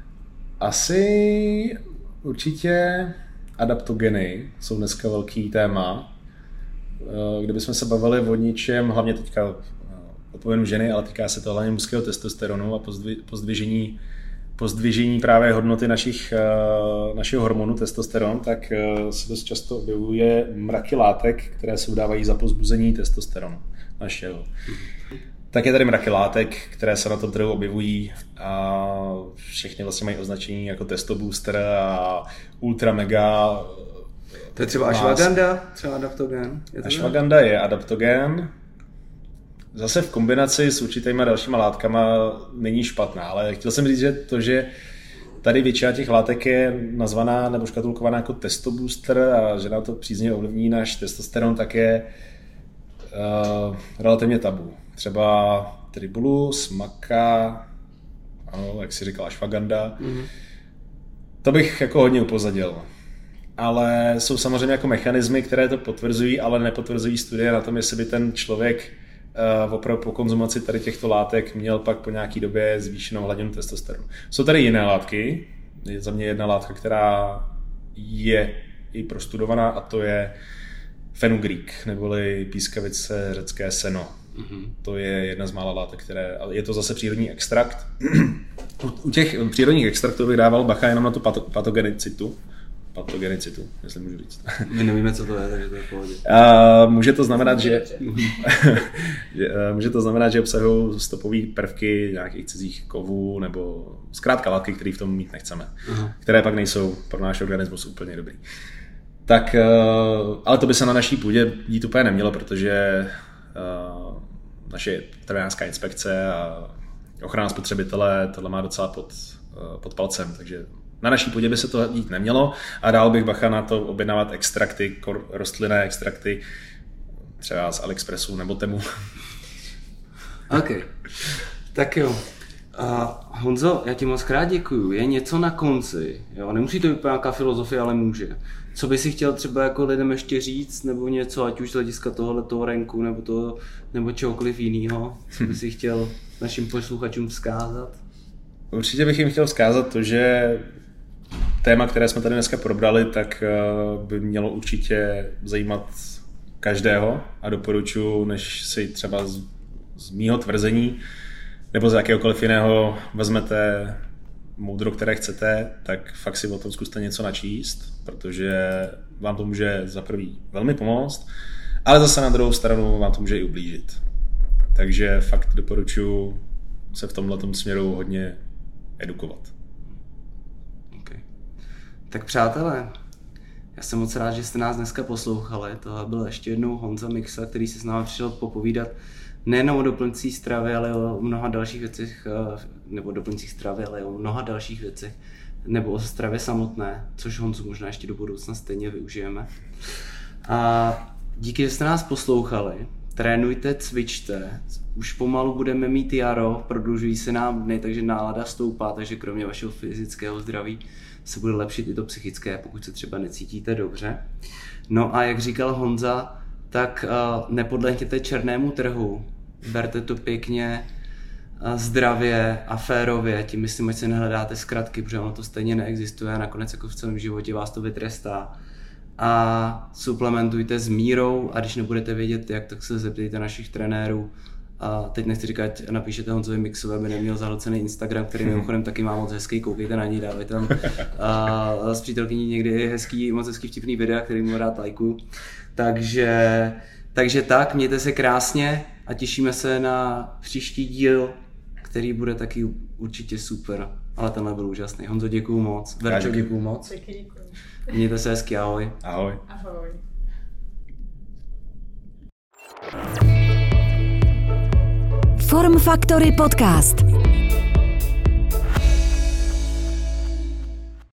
Asi určitě adaptogeny jsou dneska velký téma. Kdybychom se bavili o ničem, hlavně teďka odpovím ženy, ale týká se to hlavně mužského testosteronu a pozdvižení právě hodnoty našeho hormonu testosteron, tak se dost často objevuje mraky látek, které se udávají za povzbuzení testosteronu našeho. Tak je tady mraky látek, které se na tom trhu objevují a všechny vlastně mají označení jako testo booster a ultra mega. To je třeba ashwagandha, třeba adaptogen. Ashwagandha je adaptogen. Zase v kombinaci s určitýma dalšíma látkama není špatná, ale chtěl jsem říct, že to, že tady většina těch látek je nazvaná nebo škatulkovaná jako testo booster a že nám to příznivě ovlivní náš testosteron, tak je relativně tabu. Třeba tribulus, maka, ano, jak si říkal, ashwagandha. To bych jako hodně upozadil. Ale jsou samozřejmě jako mechanismy, které to potvrzují, ale nepotvrzují studie na tom, jestli by ten člověk opravdu po konzumaci tady těchto látek měl pak po nějaký době zvýšenou hladinu testosteronu. Jsou tady jiné látky, je za mě jedna látka, která je i prostudovaná a to je fenugreek, neboli pískavice, řecké seno. To je jedna z mála látek, ale je to zase přírodní extrakt. U těch přírodních extraktů bych dával bacha jenom na tu patogenicitu, jestli můžu říct. My nevíme, co to je, takže to je v pohodě. Může to znamenat, že obsahují stopové prvky nějakých cizích kovů nebo zkrátka látky, které v tom mít nechceme, které pak nejsou pro náš organismus úplně dobrý. Tak, ale to by se na naší půdě dít úplně nemělo, protože naše veterinářská inspekce a ochrana spotřebitele tohle má docela pod palcem, takže na naší půdě by se to dít nemělo a dál bych bacha na to objednávat extrakty, rostlinné extrakty, třeba z AliExpressu nebo Temu. OK, tak jo. Honzo, já ti moc krát děkuju. Je něco na konci, jo? Nemusí to být nějaká filozofie, ale může. Co by si chtěl třeba jako lidem ještě říct, nebo něco, ať už z hlediska tohoto renku, nebo čehokoliv jiného, co by si chtěl našim posluchačům vzkázat? Určitě bych jim chtěl vzkázat to, že téma, které jsme tady dneska probrali, tak by mělo určitě zajímat každého a doporučuji, než si třeba z mýho tvrzení nebo z jakéhokoliv jiného vezmete moudro, které chcete, tak fakt si o tom zkuste něco načíst, protože vám to může za prvý velmi pomoct, ale zase na druhou stranu vám to může i ublížit. Takže fakt doporučuji se v tomhletom směru hodně edukovat. Okay. Tak přátelé, já jsem moc rád, že jste nás dneska poslouchali. Tohle byl ještě jednou Honza Miksa, který si s námi přišel popovídat nejenom o doplňcích stravy, ale o mnoha dalších věcech, nebo doplňcích stravy, ale o mnoha dalších věcech, nebo o stravě samotné, což Honzu možná ještě do budoucna stejně využijeme. A díky, že jste nás poslouchali. Trénujte, cvičte. Už pomalu budeme mít jaro, prodlužují se nám dny, takže nálada stoupá, takže kromě vašeho fyzického zdraví se bude lepšit i to psychické, pokud se třeba necítíte dobře. No a jak říkal Honza, tak nepodlehněte černému trhu, berte to pěkně, zdravě a férově, tím myslím, ať se nehledáte zkratky, protože ono to stejně neexistuje a nakonec jako v celém životě vás to vytrestá. A suplementujte s mírou a když nebudete vědět jak, tak se zeptejte našich trenérů. A teď nechci říkat, napíšete Honzovi Mixovi, aby neměl zahlcený Instagram, který mimochodem taky má moc hezký, koukejte na něj, dávajte tam s přítelkyní někdy moc hezký vtipný videa, který mu rád lajkuju. Takže tak, mějte se krásně a těšíme se na příští díl, který bude taky určitě super, ale tenhle byl úžasný. Honzo, děkuju moc. Verčo, děkuju moc. Taky děkuju. Mějte se hezky, ahoj. Ahoj. Ahoj. Form Factory Podcast.